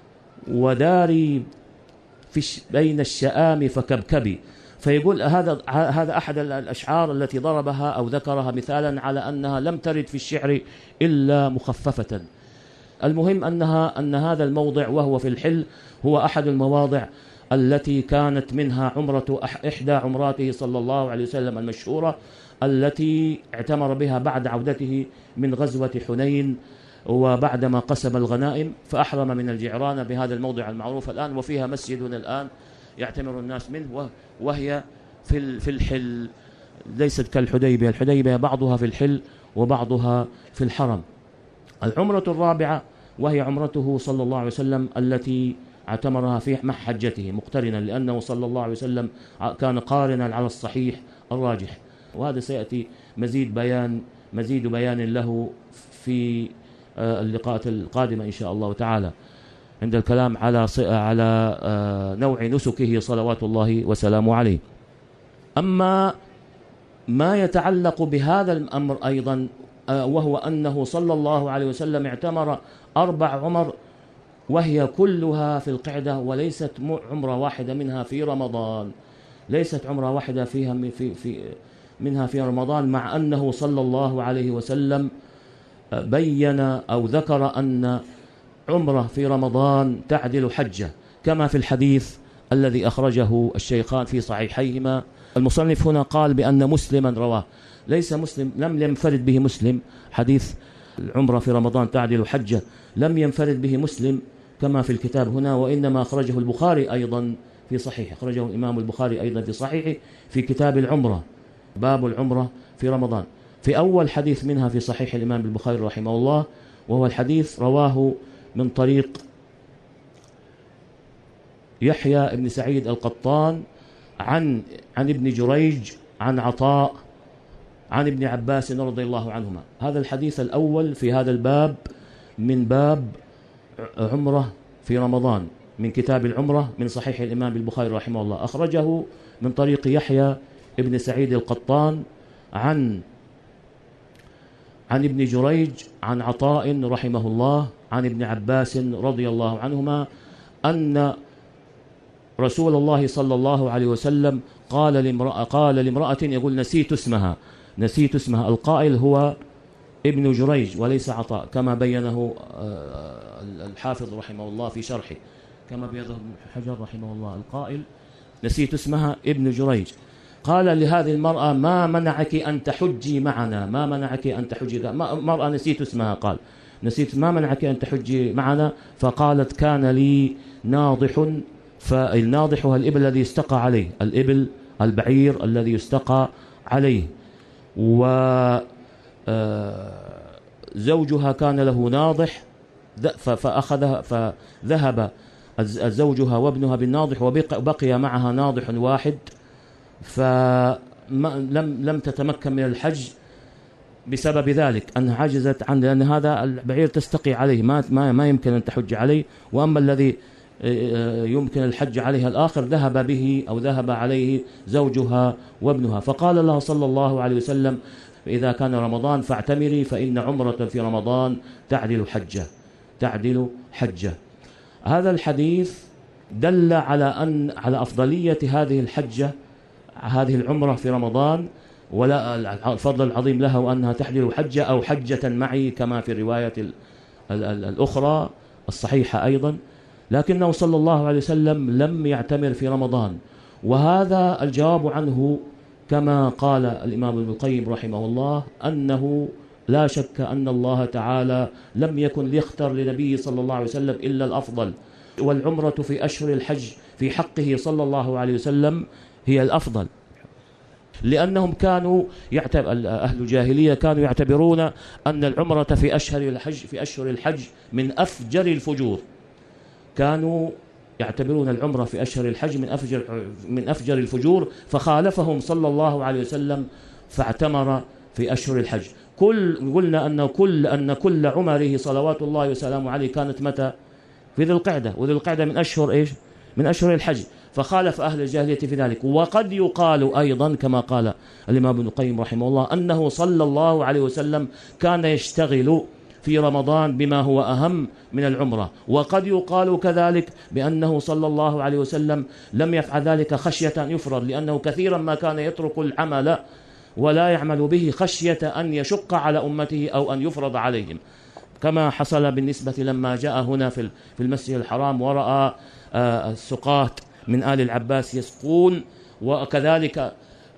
وداري في بين الشآم فكبكبي. فيقول هذا هذا أحد الأشعار التي ضربها أو ذكرها مثالا على أنها لم ترد في الشعر إلا مخففة. المهم أنها أن هذا الموضع وهو في الحل هو أحد المواضع التي كانت منها عمرة إحدى عمراته صلى الله عليه وسلم المشهورة التي اعتمر بها بعد عودته من غزوة حنين، وبعدما قسم الغنائم فأحرم من الجعرانة بهذا الموضع المعروف الآن، وفيها مسجد الآن يعتمر الناس منه، وهي في في الحل، ليست كالحديبية. الحديبية بعضها في الحل وبعضها في الحرم. العمرة الرابعة وهي عمرته صلى الله عليه وسلم التي اعتمرها في مع حجته مقترنا، لأنه صلى الله عليه وسلم كان قارنا على الصحيح الراجح، وهذا سيأتي مزيد بيان مزيد بيان له في اللقاءات القادمة إن شاء الله تعالى عند الكلام على على نوع نسكه صلوات الله وسلامه عليه. أما ما يتعلق بهذا الأمر أيضا وهو أنه صلى الله عليه وسلم اعتمر أربع عمر وهي كلها في القعدة، وليست عمرة واحدة منها في رمضان، ليست عمرة واحدة فيها في في منها في رمضان، مع أنه صلى الله عليه وسلم بين أو ذكر أن عمرة في رمضان تعدل حجة، كما في الحديث الذي أخرجه الشيخان في صحيحيهما. المصنف هنا قال بأن مسلما رواه، ليس مسلم، لم ينفرد به مسلم. حديث العمرة في رمضان تعدل حجة لم ينفرد به مسلم كما في الكتاب هنا، وإنما أخرجه البخاري أيضا في صحيح، أخرجه الإمام البخاري أيضا في صحيحه في كتاب العمرة، باب العمرة في رمضان، في أول حديث منها في صحيح الإمام البخاري رحمه الله، وهو الحديث رواه من طريق يحيى بن سعيد القطان عن عن ابن جريج عن عطاء عن ابن عباس رضي الله عنهما. هذا الحديث الأول في هذا الباب من باب عمرة في رمضان من كتاب العمرة من صحيح الإمام البخاري رحمه الله، أخرجه من طريق يحيى ابن سعيد القطان عن عن ابن جريج عن عطاء رحمه الله عن ابن عباس رضي الله عنهما أن رسول الله صلى الله عليه وسلم قال لامرأة قال لامرأة يقول نسيت اسمها نسيت اسمها القائل هو ابن جريج وليس عطاء، كما بينه الحافظ رحمه الله في شرحه، كما بينه ابن حجر رحمه الله، القائل نسيت اسمها ابن جريج. قال لهذه المرأة ما منعك أن تحجي معنا، ما منعك أن تحجي، مرأة نسيت اسمها، قال نسيت ما منعك أن تحجي معنا، فقالت كان لي ناضح، فالناضح هو الإبل الذي يستقى عليه، الإبل البعير الذي يستقى عليه، وزوجها كان له ناضح فأخذها فذهب زوجها وابنها بالناضح وبقي معها ناضح واحد، فلم لم تتمكن من الحج بسبب ذلك، أنها عجزت عن، لأن هذا البعير تستقي عليه، ما ما ما يمكن أن تحج عليه. وأما الذي يمكن الحج عليها الآخر ذهب به أو ذهب عليه زوجها وابنها. فقال لها صلى الله عليه وسلم: إذا كان رمضان فاعتمري، فإن عمرة في رمضان تعدل حجة تعدل حجة. هذا الحديث دل على أن على أفضلية هذه الحجة، هذه العمرة في رمضان، ولا الفضل العظيم لها، وأنها تحدل حجة أو حجة معي كما في الرواية الأخرى الصحيحة أيضا. لكنه صلى الله عليه وسلم لم يعتمر في رمضان، وهذا الجواب عنه كما قال الإمام ابن القيم رحمه الله، أنه لا شك أن الله تعالى لم يكن ليختر لنبيه صلى الله عليه وسلم إلا الأفضل، والعمرة في أشهر الحج في حقه صلى الله عليه وسلم هي الأفضل، لأنهم كانوا يعتبر أهل الجاهلية كانوا يعتبرون أن العمرة في أشهر الحج في أشهر الحج من أفجر الفجور، كانوا يعتبرون العمرة في أشهر الحج من أفجر من أفجر الفجور، فخالفهم صلى الله عليه وسلم فاعتمر في أشهر الحج. كل قلنا أن كل أن كل عمره صلوات الله وسلامه عليه كانت متى؟ في ذي القعدة، وذي القعدة من أشهر إيش؟ من أشهر الحج، فخالف أهل الجاهلية في ذلك. وقد يقال أيضا كما قال الإمام ابن القيم رحمه الله أنه صلى الله عليه وسلم كان يشتغل في رمضان بما هو أهم من العمرة، وقد يقال كذلك بأنه صلى الله عليه وسلم لم يفعل ذلك خشية أن يفرض، لأنه كثيرا ما كان يترك العمل ولا يعمل به خشية أن يشق على أمته أو أن يفرض عليهم، كما حصل بالنسبة لما جاء هنا في المسجد الحرام ورأى السقاة من آل العباس يسقون، وكذلك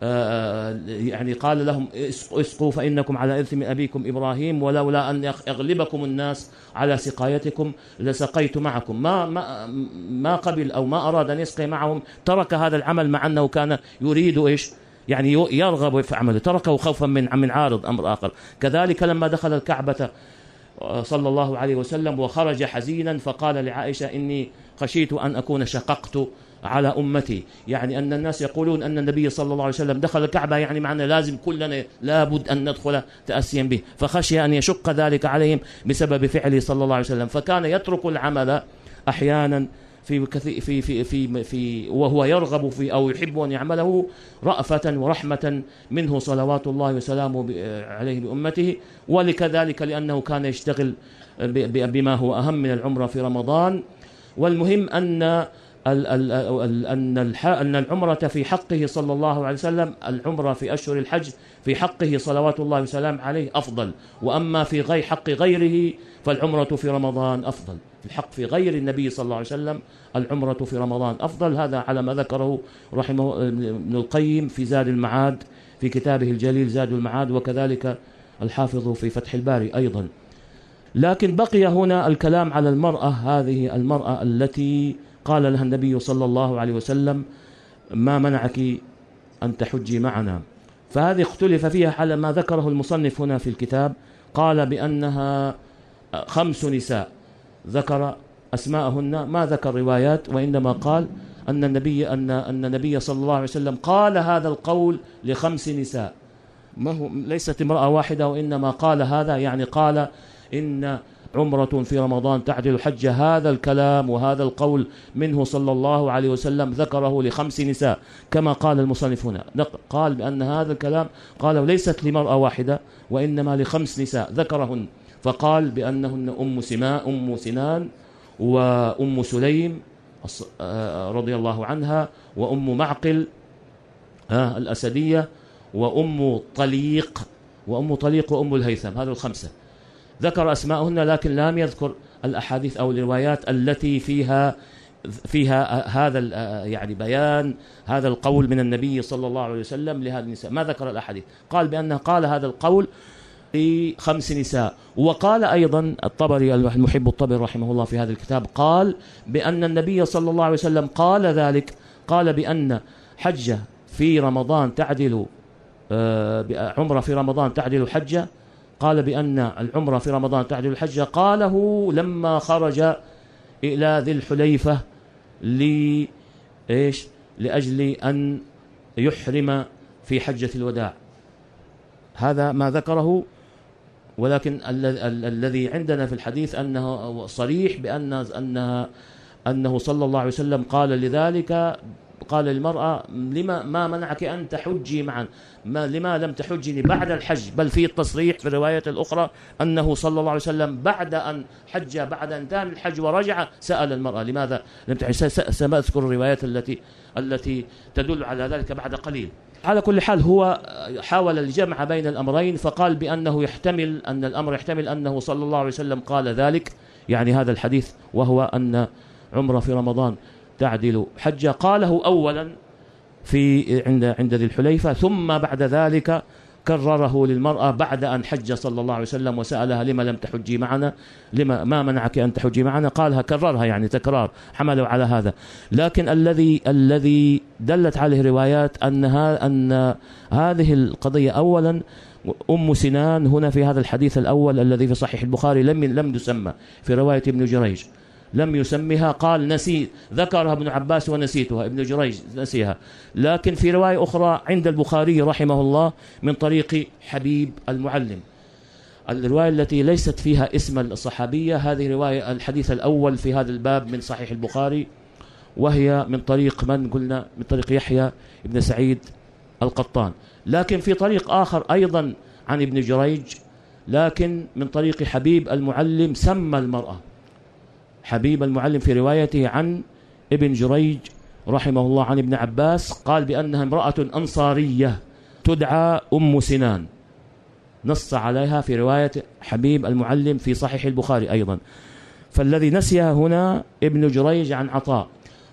يعني قال لهم: اسقوا فإنكم على إرث من أبيكم إبراهيم، ولولا أن يغلبكم الناس على سقايتكم لسقيت معكم. ما ما ما قبل أو ما أراد أن يسقي معهم، ترك هذا العمل مع أنه كان يريد إيش؟ يعني يرغب في عمله، تركه خوفا من من عارض أمر آخر. كذلك لما دخل الكعبة صلى الله عليه وسلم وخرج حزينا فقال لعائشة: إني خشيت أن أكون شققت على أمتي، يعني أن الناس يقولون أن النبي صلى الله عليه وسلم دخل الكعبة، يعني معنى لازم كلنا لابد أن ندخل تأسيا به، فخشي أن يشق ذلك عليهم بسبب فعله صلى الله عليه وسلم، فكان يترك العمل أحيانا في في في في في وهو يرغب في أو يحب أن يعمله رأفة ورحمة منه صلوات الله وسلامه عليه بأمته، ولكذلك لأنه كان يشتغل بما هو أهم من العمرة في رمضان. والمهم أن أن أن العمرة في حقه صلى الله عليه وسلم، العمرة في أشهر الحج في حقه صلوات الله وسلامه عليه أفضل، وأما في غير حق غيره فالعمرة في رمضان أفضل. في الحق في غير النبي صلى الله عليه وسلم العمرة في رمضان أفضل، هذا على ما ذكره رحمه ابن القيم في زاد المعاد في كتابه الجليل زاد المعاد، وكذلك الحافظ في فتح الباري أيضا. لكن بقي هنا الكلام على المرأة، هذه المرأة التي قال لها النبي صلى الله عليه وسلم: ما منعك أن تحجي معنا؟ فهذه اختلف فيها على ما ذكره المصنف هنا في الكتاب، قال بأنها خمس نساء، ذكر أسماءهن، ما ذكر روايات، وإنما قال أن النبي أن أن النبي صلى الله عليه وسلم قال هذا القول لخمس نساء، ما هو ليست امرأة واحدة، وإنما قال هذا يعني قال إن عمرة في رمضان تعدل حجة، هذا الكلام وهذا القول منه صلى الله عليه وسلم ذكره لخمس نساء كما قال المصنف هنا، قال بأن هذا الكلام قال ليست لمرأة واحدة وإنما لخمس نساء ذكرهن، فقال بأنهن أم سماء أم سنان وأم سليم رضي الله عنها وأم معقل الأسدية وأم طليق وأم طليق وأم الهيثم، هذه الخمسة ذكر أسماءهن، لكن لم يذكر الأحاديث أو الروايات التي فيها فيها هذا يعني بيان هذا القول من النبي صلى الله عليه وسلم لهذه النساء، ما ذكر الأحاديث، قال بأنه قال هذا القول لخمس نساء. وقال أيضا الطبري المحب الطبري رحمه الله في هذا الكتاب، قال بأن النبي صلى الله عليه وسلم قال ذلك، قال بأن حجة في رمضان تعدل عمرة في رمضان تعدل حجة، قال بأن العمرة في رمضان تعدل الحجة، قاله لما خرج إلى ذي الحليفة لإيش؟ لأجل أن يحرم في حجة الوداع. هذا ما ذكره، ولكن الذي عندنا في الحديث أنه صريح بأن أنها أنه صلى الله عليه وسلم قال لذلك، قال للمرأة لما ما منعك أن تحجي معا، ما لما لم تحجني بعد الحج. بل في التصريح في الرواية الأخرى أنه صلى الله عليه وسلم بعد أن حج، بعد أن تم الحج ورجع، سأل المرأة لماذا لم تحج. سأذكر الروايات التي التي تدل على ذلك بعد قليل. على كل حال هو حاول الجمع بين الأمرين، فقال بأنه يحتمل أن الأمر يحتمل أنه صلى الله عليه وسلم قال ذلك، يعني هذا الحديث، وهو أن عمرة في رمضان تعدل حجة، قاله أولا في عند عند ذي الحليفة، ثم بعد ذلك كرره للمرأة بعد أن حج صلى الله عليه وسلم وسألها لما لم تحجي معنا، لما ما منعك أن تحجي معنا، قالها كررها، يعني تكرار، حملوا على هذا. لكن الذي الذي دلت عليه روايات أنها أن هذه القضية أولا أم سنان هنا في هذا الحديث الأول الذي في صحيح البخاري لم لم تسمى في رواية ابن جريج، لم يسميها، قال نسيت، ذكرها ابن عباس ونسيتها، ابن جريج نسيها. لكن في رواية أخرى عند البخاري رحمه الله من طريق حبيب المعلم، الرواية التي ليست فيها اسم الصحابية، هذه رواية الحديث الأول في هذا الباب من صحيح البخاري، وهي من طريق من قلنا من طريق يحيى بن سعيد القطان. لكن في طريق آخر أيضا عن ابن جريج، لكن من طريق حبيب المعلم سمى المرأة. حبيب المعلم في روايته عن ابن جريج رحمه الله عن ابن عباس قال بأنها امرأة أنصارية تدعى أم سنان، نص عليها في رواية حبيب المعلم في صحيح البخاري أيضا. فالذي نسيها هنا ابن جريج عن عطاء.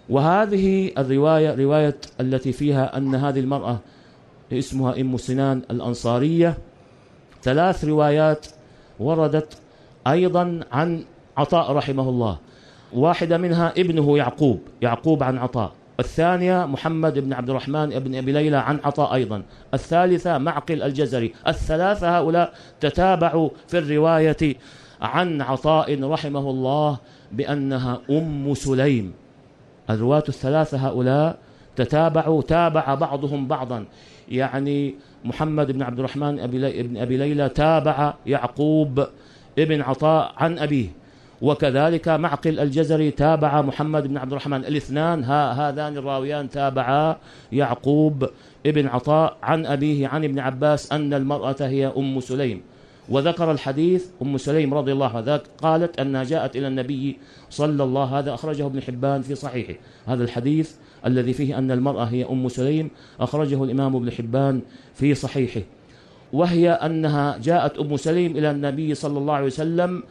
وهذه الرواية رواية التي فيها أن هذه المرأة اسمها أم سنان الأنصارية، ثلاث روايات وردت أيضا عن عطاء رحمه الله. واحدة منها ابنه يعقوب يعقوب عن عطاء، الثانية محمد بن عبد الرحمن بن أبي ليلى عن عطاء أيضا، الثالثة معقل الجزري. الثلاثة هؤلاء تتابعوا في الرواية عن عطاء رحمه الله بأنها أم سليم. الرواة الثلاثة هؤلاء تتابعوا، تابع بعضهم بعضا، يعني محمد بن عبد الرحمن بن أبي ليلى تابع يعقوب ابن عطاء عن أبيه، وكذلك معقل الجزري تابع محمد بن عبد الرحمن. الاثنان ها هذان الراويان تابعا يعقوب ابن عطاء عن أبيه عن ابن عباس أن المرأة هي أم سليم. وذكر الحديث أم سليم رضي الله عنها قالت أنها جاءت إلى النبي صلى الله، هذا أخرجه ابن حبان في صحيحه، هذا الحديث الذي فيه أن المرأة هي أم سليم أخرجه الإمام ابن حبان في صحيحه. وهي أنها جاءت أم سليم إلى النبي صلى الله عليه وسلم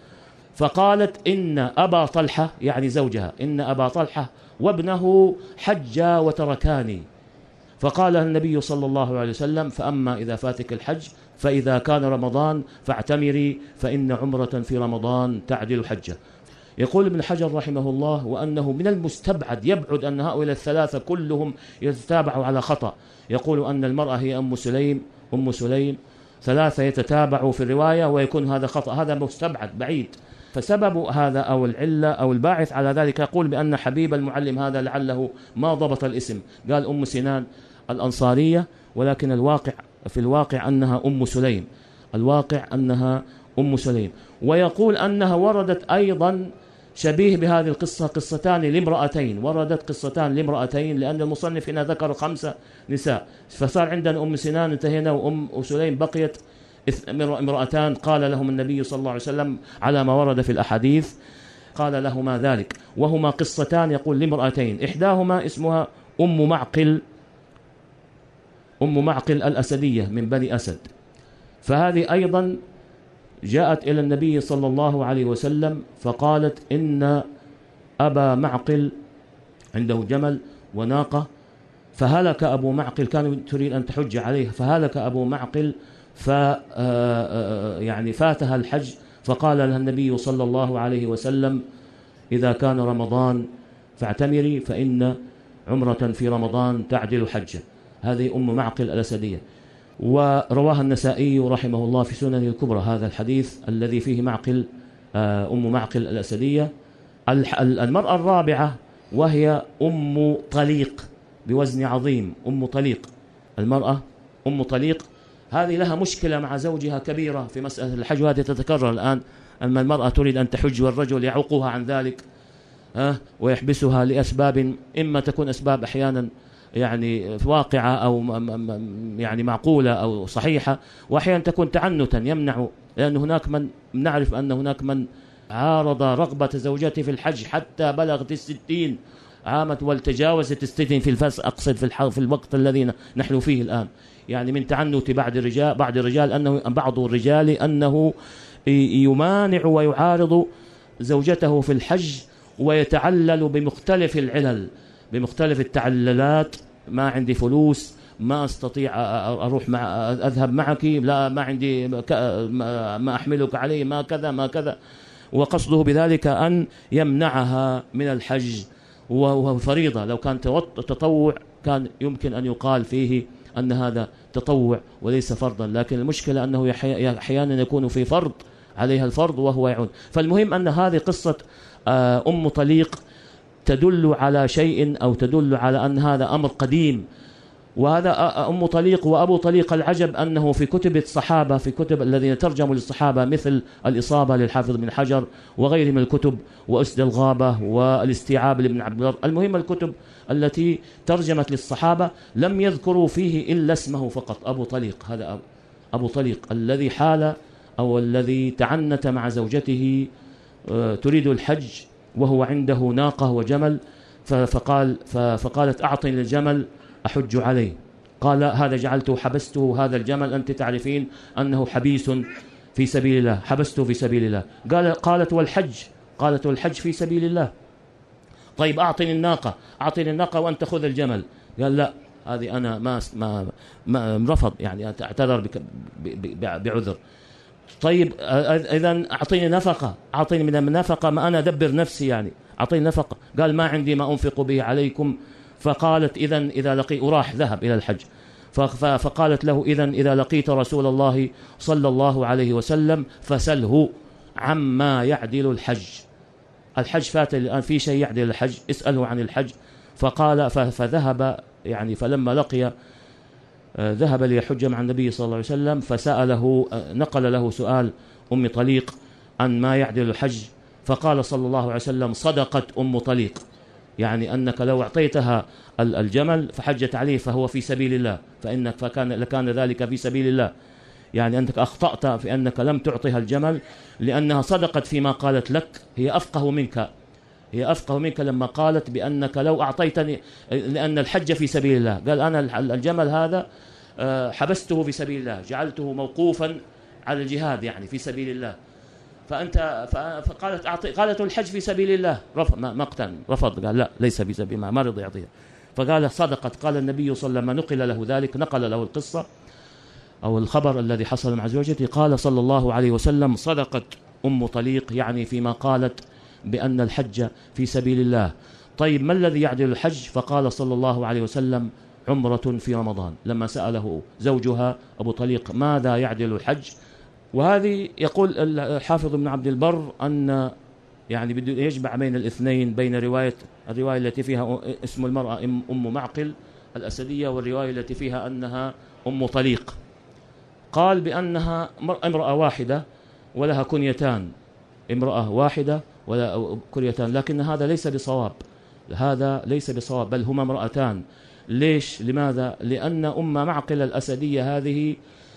فقالت إن أبا طلحة، يعني زوجها، إن أبا طلحة وابنه حجا وتركاني. فقال النبي صلى الله عليه وسلم فأما إذا فاتك الحج فإذا كان رمضان فاعتمري فإن عمرة في رمضان تعدل حجة. يقول ابن حجر رحمه الله وأنه من المستبعد، يبعد أن هؤلاء الثلاثة كلهم يتتابعوا على خطأ. يقول أن المرأة هي أم سليم أم سليم ثلاثة يتتابعوا في الرواية ويكون هذا خطأ، هذا مستبعد بعيد. فسبب هذا أو العلة أو الباعث على ذلك يقول بأن حبيب المعلم هذا لعله ما ضبط الاسم، قال أم سنان الأنصارية، ولكن الواقع في الواقع أنها أم سليم، الواقع أنها أم سليم. ويقول أنها وردت أيضا شبيه بهذه القصة قصتان لامرأتين، وردت قصتان لامرأتين لأن المصنف هنا ذكر خمسة نساء، فصار عندنا أم سنان انتهينا وأم سليم بقيت امرأتان قال لهم النبي صلى الله عليه وسلم على ما ورد في الأحاديث، قال لهما ذلك، وهما قصتان يقول لامرأتين، إحداهما اسمها أم معقل أم معقل الأسدية من بني أسد، فهذه أيضا جاءت إلى النبي صلى الله عليه وسلم فقالت إن أبا معقل عنده جمل وناقة فهلك أبو معقل، كان تريد أن تحج عليه، فهلك أبو معقل ف يعني فاتها الحج، فقال لها النبي صلى الله عليه وسلم إذا كان رمضان فاعتمري فإن عمرة في رمضان تعدل حجة. هذه أم معقل الأسدية، ورواها النسائي رحمه الله في سنن الكبرى هذا الحديث الذي فيه معقل أم معقل الأسدية. المرأة الرابعة وهي أم طليق بوزن عظيم، أم طليق المرأة أم طليق هذه لها مشكلة مع زوجها كبيرة في مسألة الحج، وهذه تتكرر الآن. أما المرأة تريد أن تحج والرجل يعوقها عن ذلك ويحبسها لأسباب إما تكون أسباب أحيانا يعني واقعة أو يعني معقولة أو صحيحة، وأحيانا تكون تعنتا يمنع، لأن هناك من نعرف أن هناك من عارض رغبة زوجته في الحج حتى بلغت الستين عامت والتجاوزت الستين في الفس أقصد في, في الوقت الذي نحن فيه الآن، يعني من تعنت بعض الرجال بعض الرجال أنه بعض الرجال أنه يمانع ويعارض زوجته في الحج ويتعلل بمختلف العلل بمختلف التعللات. ما عندي فلوس، ما أستطيع أروح مع أذهب معك، لا ما عندي ما أحملك عليه، ما كذا ما كذا، وقصده بذلك أن يمنعها من الحج، وهو فريضة. لو كان تطوع كان يمكن أن يقال فيه أن هذا تطوع وليس فرضا، لكن المشكلة أنه أحيانا يكون في فرض عليها الفرض وهو يعود. فالمهم أن هذه قصة أم طليق تدل على شيء أو تدل على أن هذا أمر قديم. وهذا أم طليق وأبو طليق العجب أنه في كتب الصحابة في كتب الذين ترجموا للصحابة مثل الإصابة للحافظ بن حجر وغيره من الكتب وأسد الغابة والاستيعاب لابن عبد البر، المهم الكتب التي ترجمت للصحابة لم يذكروا فيه إلا اسمه فقط أبو طليق. هذا أبو طليق الذي حال أو الذي تعنت مع زوجته تريد الحج وهو عنده ناقة وجمل، فقال فقالت أعطني الجمل أحج عليه. قال هذا جعلته حبسته هذا الجمل، أنت تعرفين أنه حبيس في سبيل الله، حبسته في سبيل الله. قال قالت والحج قالت والحج في سبيل الله. طيب أعطني الناقة أعطني الناقة وأنت خذ الجمل. قال لا، هذه أنا ما ما, ما رفض، يعني اعتذر بعذر. طيب إذن أعطيني نفقة أعطيني من النفقة، ما أنا أدبر نفسي، يعني أعطيني نفقة. قال ما عندي ما أنفق به عليكم. فقالت إذن إذا لقي وراح ذهب إلى الحج. فقالت له إذن إذا لقيت رسول الله صلى الله عليه وسلم فسله عما يعدل الحج. الحج فات الآن، في شيء يعدل الحج، اسأله عن الحج. فقال فذهب يعني فلما لقي ذهب ليحج مع النبي صلى الله عليه وسلم، فسأله نقل له سؤال أم طليق عن ما يعدل الحج. فقال صلى الله عليه وسلم صدقت أم طليق، يعني أنك لو أعطيتها الجمل فحجت عليه فهو في سبيل الله، فإنك فكان لكان ذلك في سبيل الله. يعني أنك أخطأت في أنك لم تعطيها الجمل لأنها صدقت فيما قالت لك، هي أفقه منك هي أفقه منك لما قالت بأنك لو أعطيتني، لأن الحج في سبيل الله. قال أنا الجمل هذا حبسته في سبيل الله، جعلته موقوفا على الجهاد يعني في سبيل الله. فأنت فقالت أعطي قالت الحج في سبيل الله، رفض ما اقتنع رفض، قال لا ليس في سبيل ما, ما رضي يعطيها. فقال صدقت. قال النبي صلى الله عليه وسلم نقل له ذلك، نقل له القصة أو الخبر الذي حصل مع زوجته. قال صلى الله عليه وسلم صدقت أم طليق، يعني فيما قالت بأن الحج في سبيل الله. طيب ما الذي يعدل الحج؟ فقال صلى الله عليه وسلم عمرة في رمضان. لما سأله زوجها أبو طليق ماذا يعدل الحج، وهذه يقول الحافظ ابن عبد البر أن يعني بده يجمع بين الاثنين، بين رواية الرواية التي فيها اسم المرأة أم معقل الأسدية والرواية التي فيها أنها أم طليق. قال بأنها امرأة واحدة ولها كنيتان، امرأة واحدة ولا كنيتان، لكن هذا ليس بصواب، هذا ليس بصواب، بل هما امرأتان. ليش؟ لماذا؟ لأن أم معقل الأسدية هذه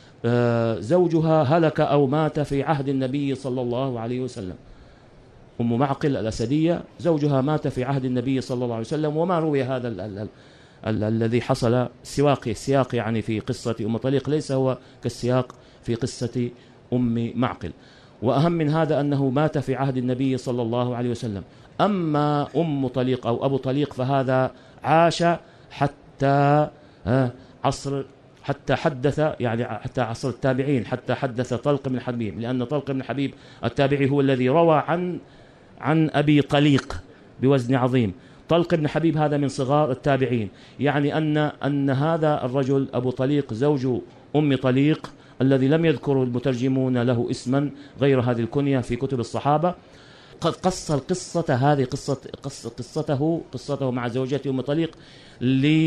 زوجها هلك أو مات في عهد النبي صلى الله عليه وسلم. أم معقل الأسدية زوجها مات في عهد النبي صلى الله عليه وسلم، وما روي هذا ال ال ال الذي حصل. سياق السياق يعني في قصة أم طليق ليس هو كالسياق في قصة أم معقل. وأهم من هذا أنه مات في عهد النبي صلى الله عليه وسلم. أما أم طليق أو أبو طليق فهذا عاش حتى عصر حتى حدث يعني حتى عصر التابعين، حتى حدث طلق بن حبيب، لأن طلق بن حبيب التابعي هو الذي روى عن عن أبي طليق بوزن عظيم. طلق بن حبيب هذا من صغار التابعين، يعني أن أن هذا الرجل أبو طليق زوج أم طليق الذي لم يذكر المترجمون له اسما غير هذه الكنية في كتب الصحابة، قد قص القصة هذه قصة قصة قصته قصته مع زوجته أم طليق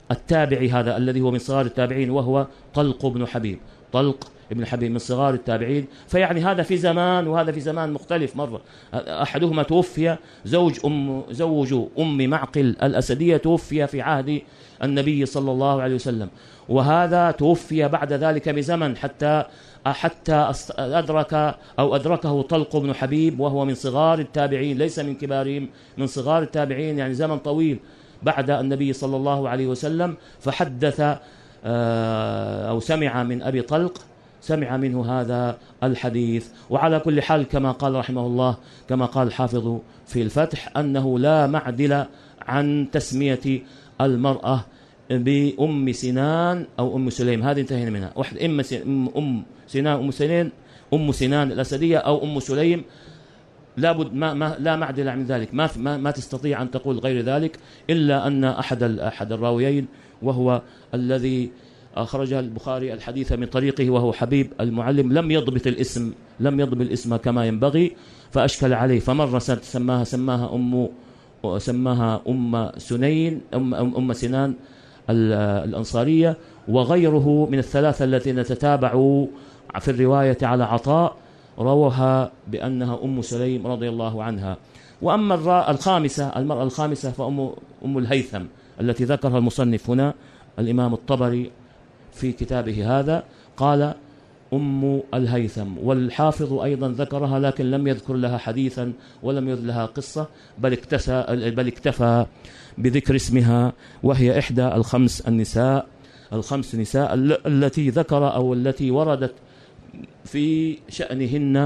التابعي هذا الذي هو من صغار التابعين، وهو طلق بن حبيب. طلق ابن حبيب من صغار التابعين، فيعني هذا في زمان وهذا في زمان مختلف. مرة أحدهما توفي، زوج أم زوج أم معقل الأسدية توفي في عهد النبي صلى الله عليه وسلم، وهذا توفي بعد ذلك بزمن حتى حتى أدرك أو أدركه طلق بن حبيب وهو من صغار التابعين، ليس من كبارهم، من صغار التابعين، يعني زمن طويل بعد النبي صلى الله عليه وسلم. فحدث أو سمع من أبي طلق، سمع منه هذا الحديث. وعلى كل حال كما قال رحمه الله، كما قال الحافظ في الفتح، أنه لا معدل عن تسمية المرأة بأم سنان أو أم سليم. هذه انتهينا منها. واحد أم أم سنان أم سنين أم سنان الأسدية أو أم سليم، لابد ما, ما لا معدل عن ذلك، ما, ما ما تستطيع أن تقول غير ذلك، إلا أن أحد أحد الراويين وهو الذي أخرج البخاري الحديث من طريقه وهو حبيب المعلم لم يضبط الاسم لم يضبط الاسم كما ينبغي، فأشكل عليه، فمرة سماها سماها أم سماها أم سنين أم أم, أم سنان الأنصارية، وغيره من الثلاثة الذين تتابعوا في الرواية على عطاء روها بأنها أم سليم رضي الله عنها. وأما الخامسة المرأة الخامسة فأم أم الهيثم التي ذكرها المصنف هنا الإمام الطبري في كتابه هذا، قال أم الهيثم، والحافظ أيضا ذكرها لكن لم يذكر لها حديثا ولم يذكر لها قصة، بل اكتفى بل اكتفى بذكر اسمها، وهي إحدى الخمس النساء الخمس نساء التي ذكر أو التي وردت في شأنهن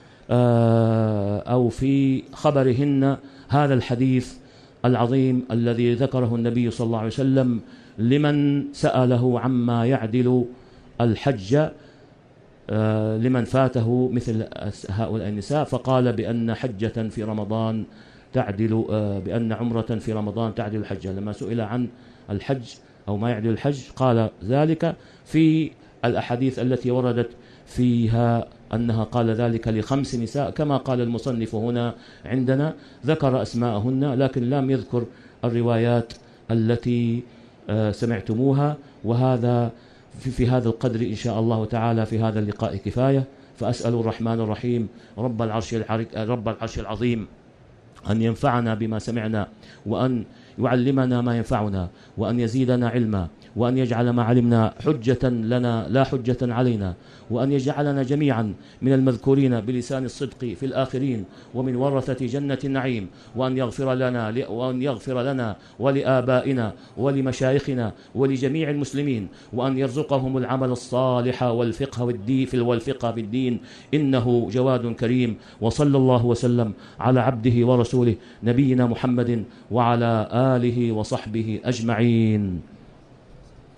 أو في خبرهن هذا الحديث العظيم الذي ذكره النبي صلى الله عليه وسلم لمن سأله عما يعدل الحج لمن فاته مثل هؤلاء النساء، فقال بأن حجة في رمضان تعدل بأن عمرة في رمضان تعدل الحجة. لما سئل عن الحج أو ما يعدل الحج قال ذلك في الأحاديث التي وردت فيها أنها قال ذلك لخمس نساء كما قال المصنف هنا عندنا، ذكر أسماءهن لكن لم يذكر الروايات التي سمعتموها. وهذا في, في هذا القدر إن شاء الله تعالى في هذا اللقاء كفاية. فأسأل الرحمن الرحيم رب العرش رب العرش العظيم أن ينفعنا بما سمعنا، وأن يعلمنا ما ينفعنا، وأن يزيدنا علما، وأن يجعل ما علمنا حجة لنا لا حجة علينا، وأن يجعلنا جميعا من المذكورين بلسان الصدق في الآخرين ومن ورثة جنة النعيم، وأن يغفر لنا وأن يغفر لنا ولآبائنا ولمشايخنا ولجميع المسلمين، وأن يرزقهم العمل الصالح والفقه والدين في والفقه في الدين، إنه جواد كريم. وصلى الله وسلم على عبده ورسوله نبينا محمد وعلى آله وصحبه أجمعين.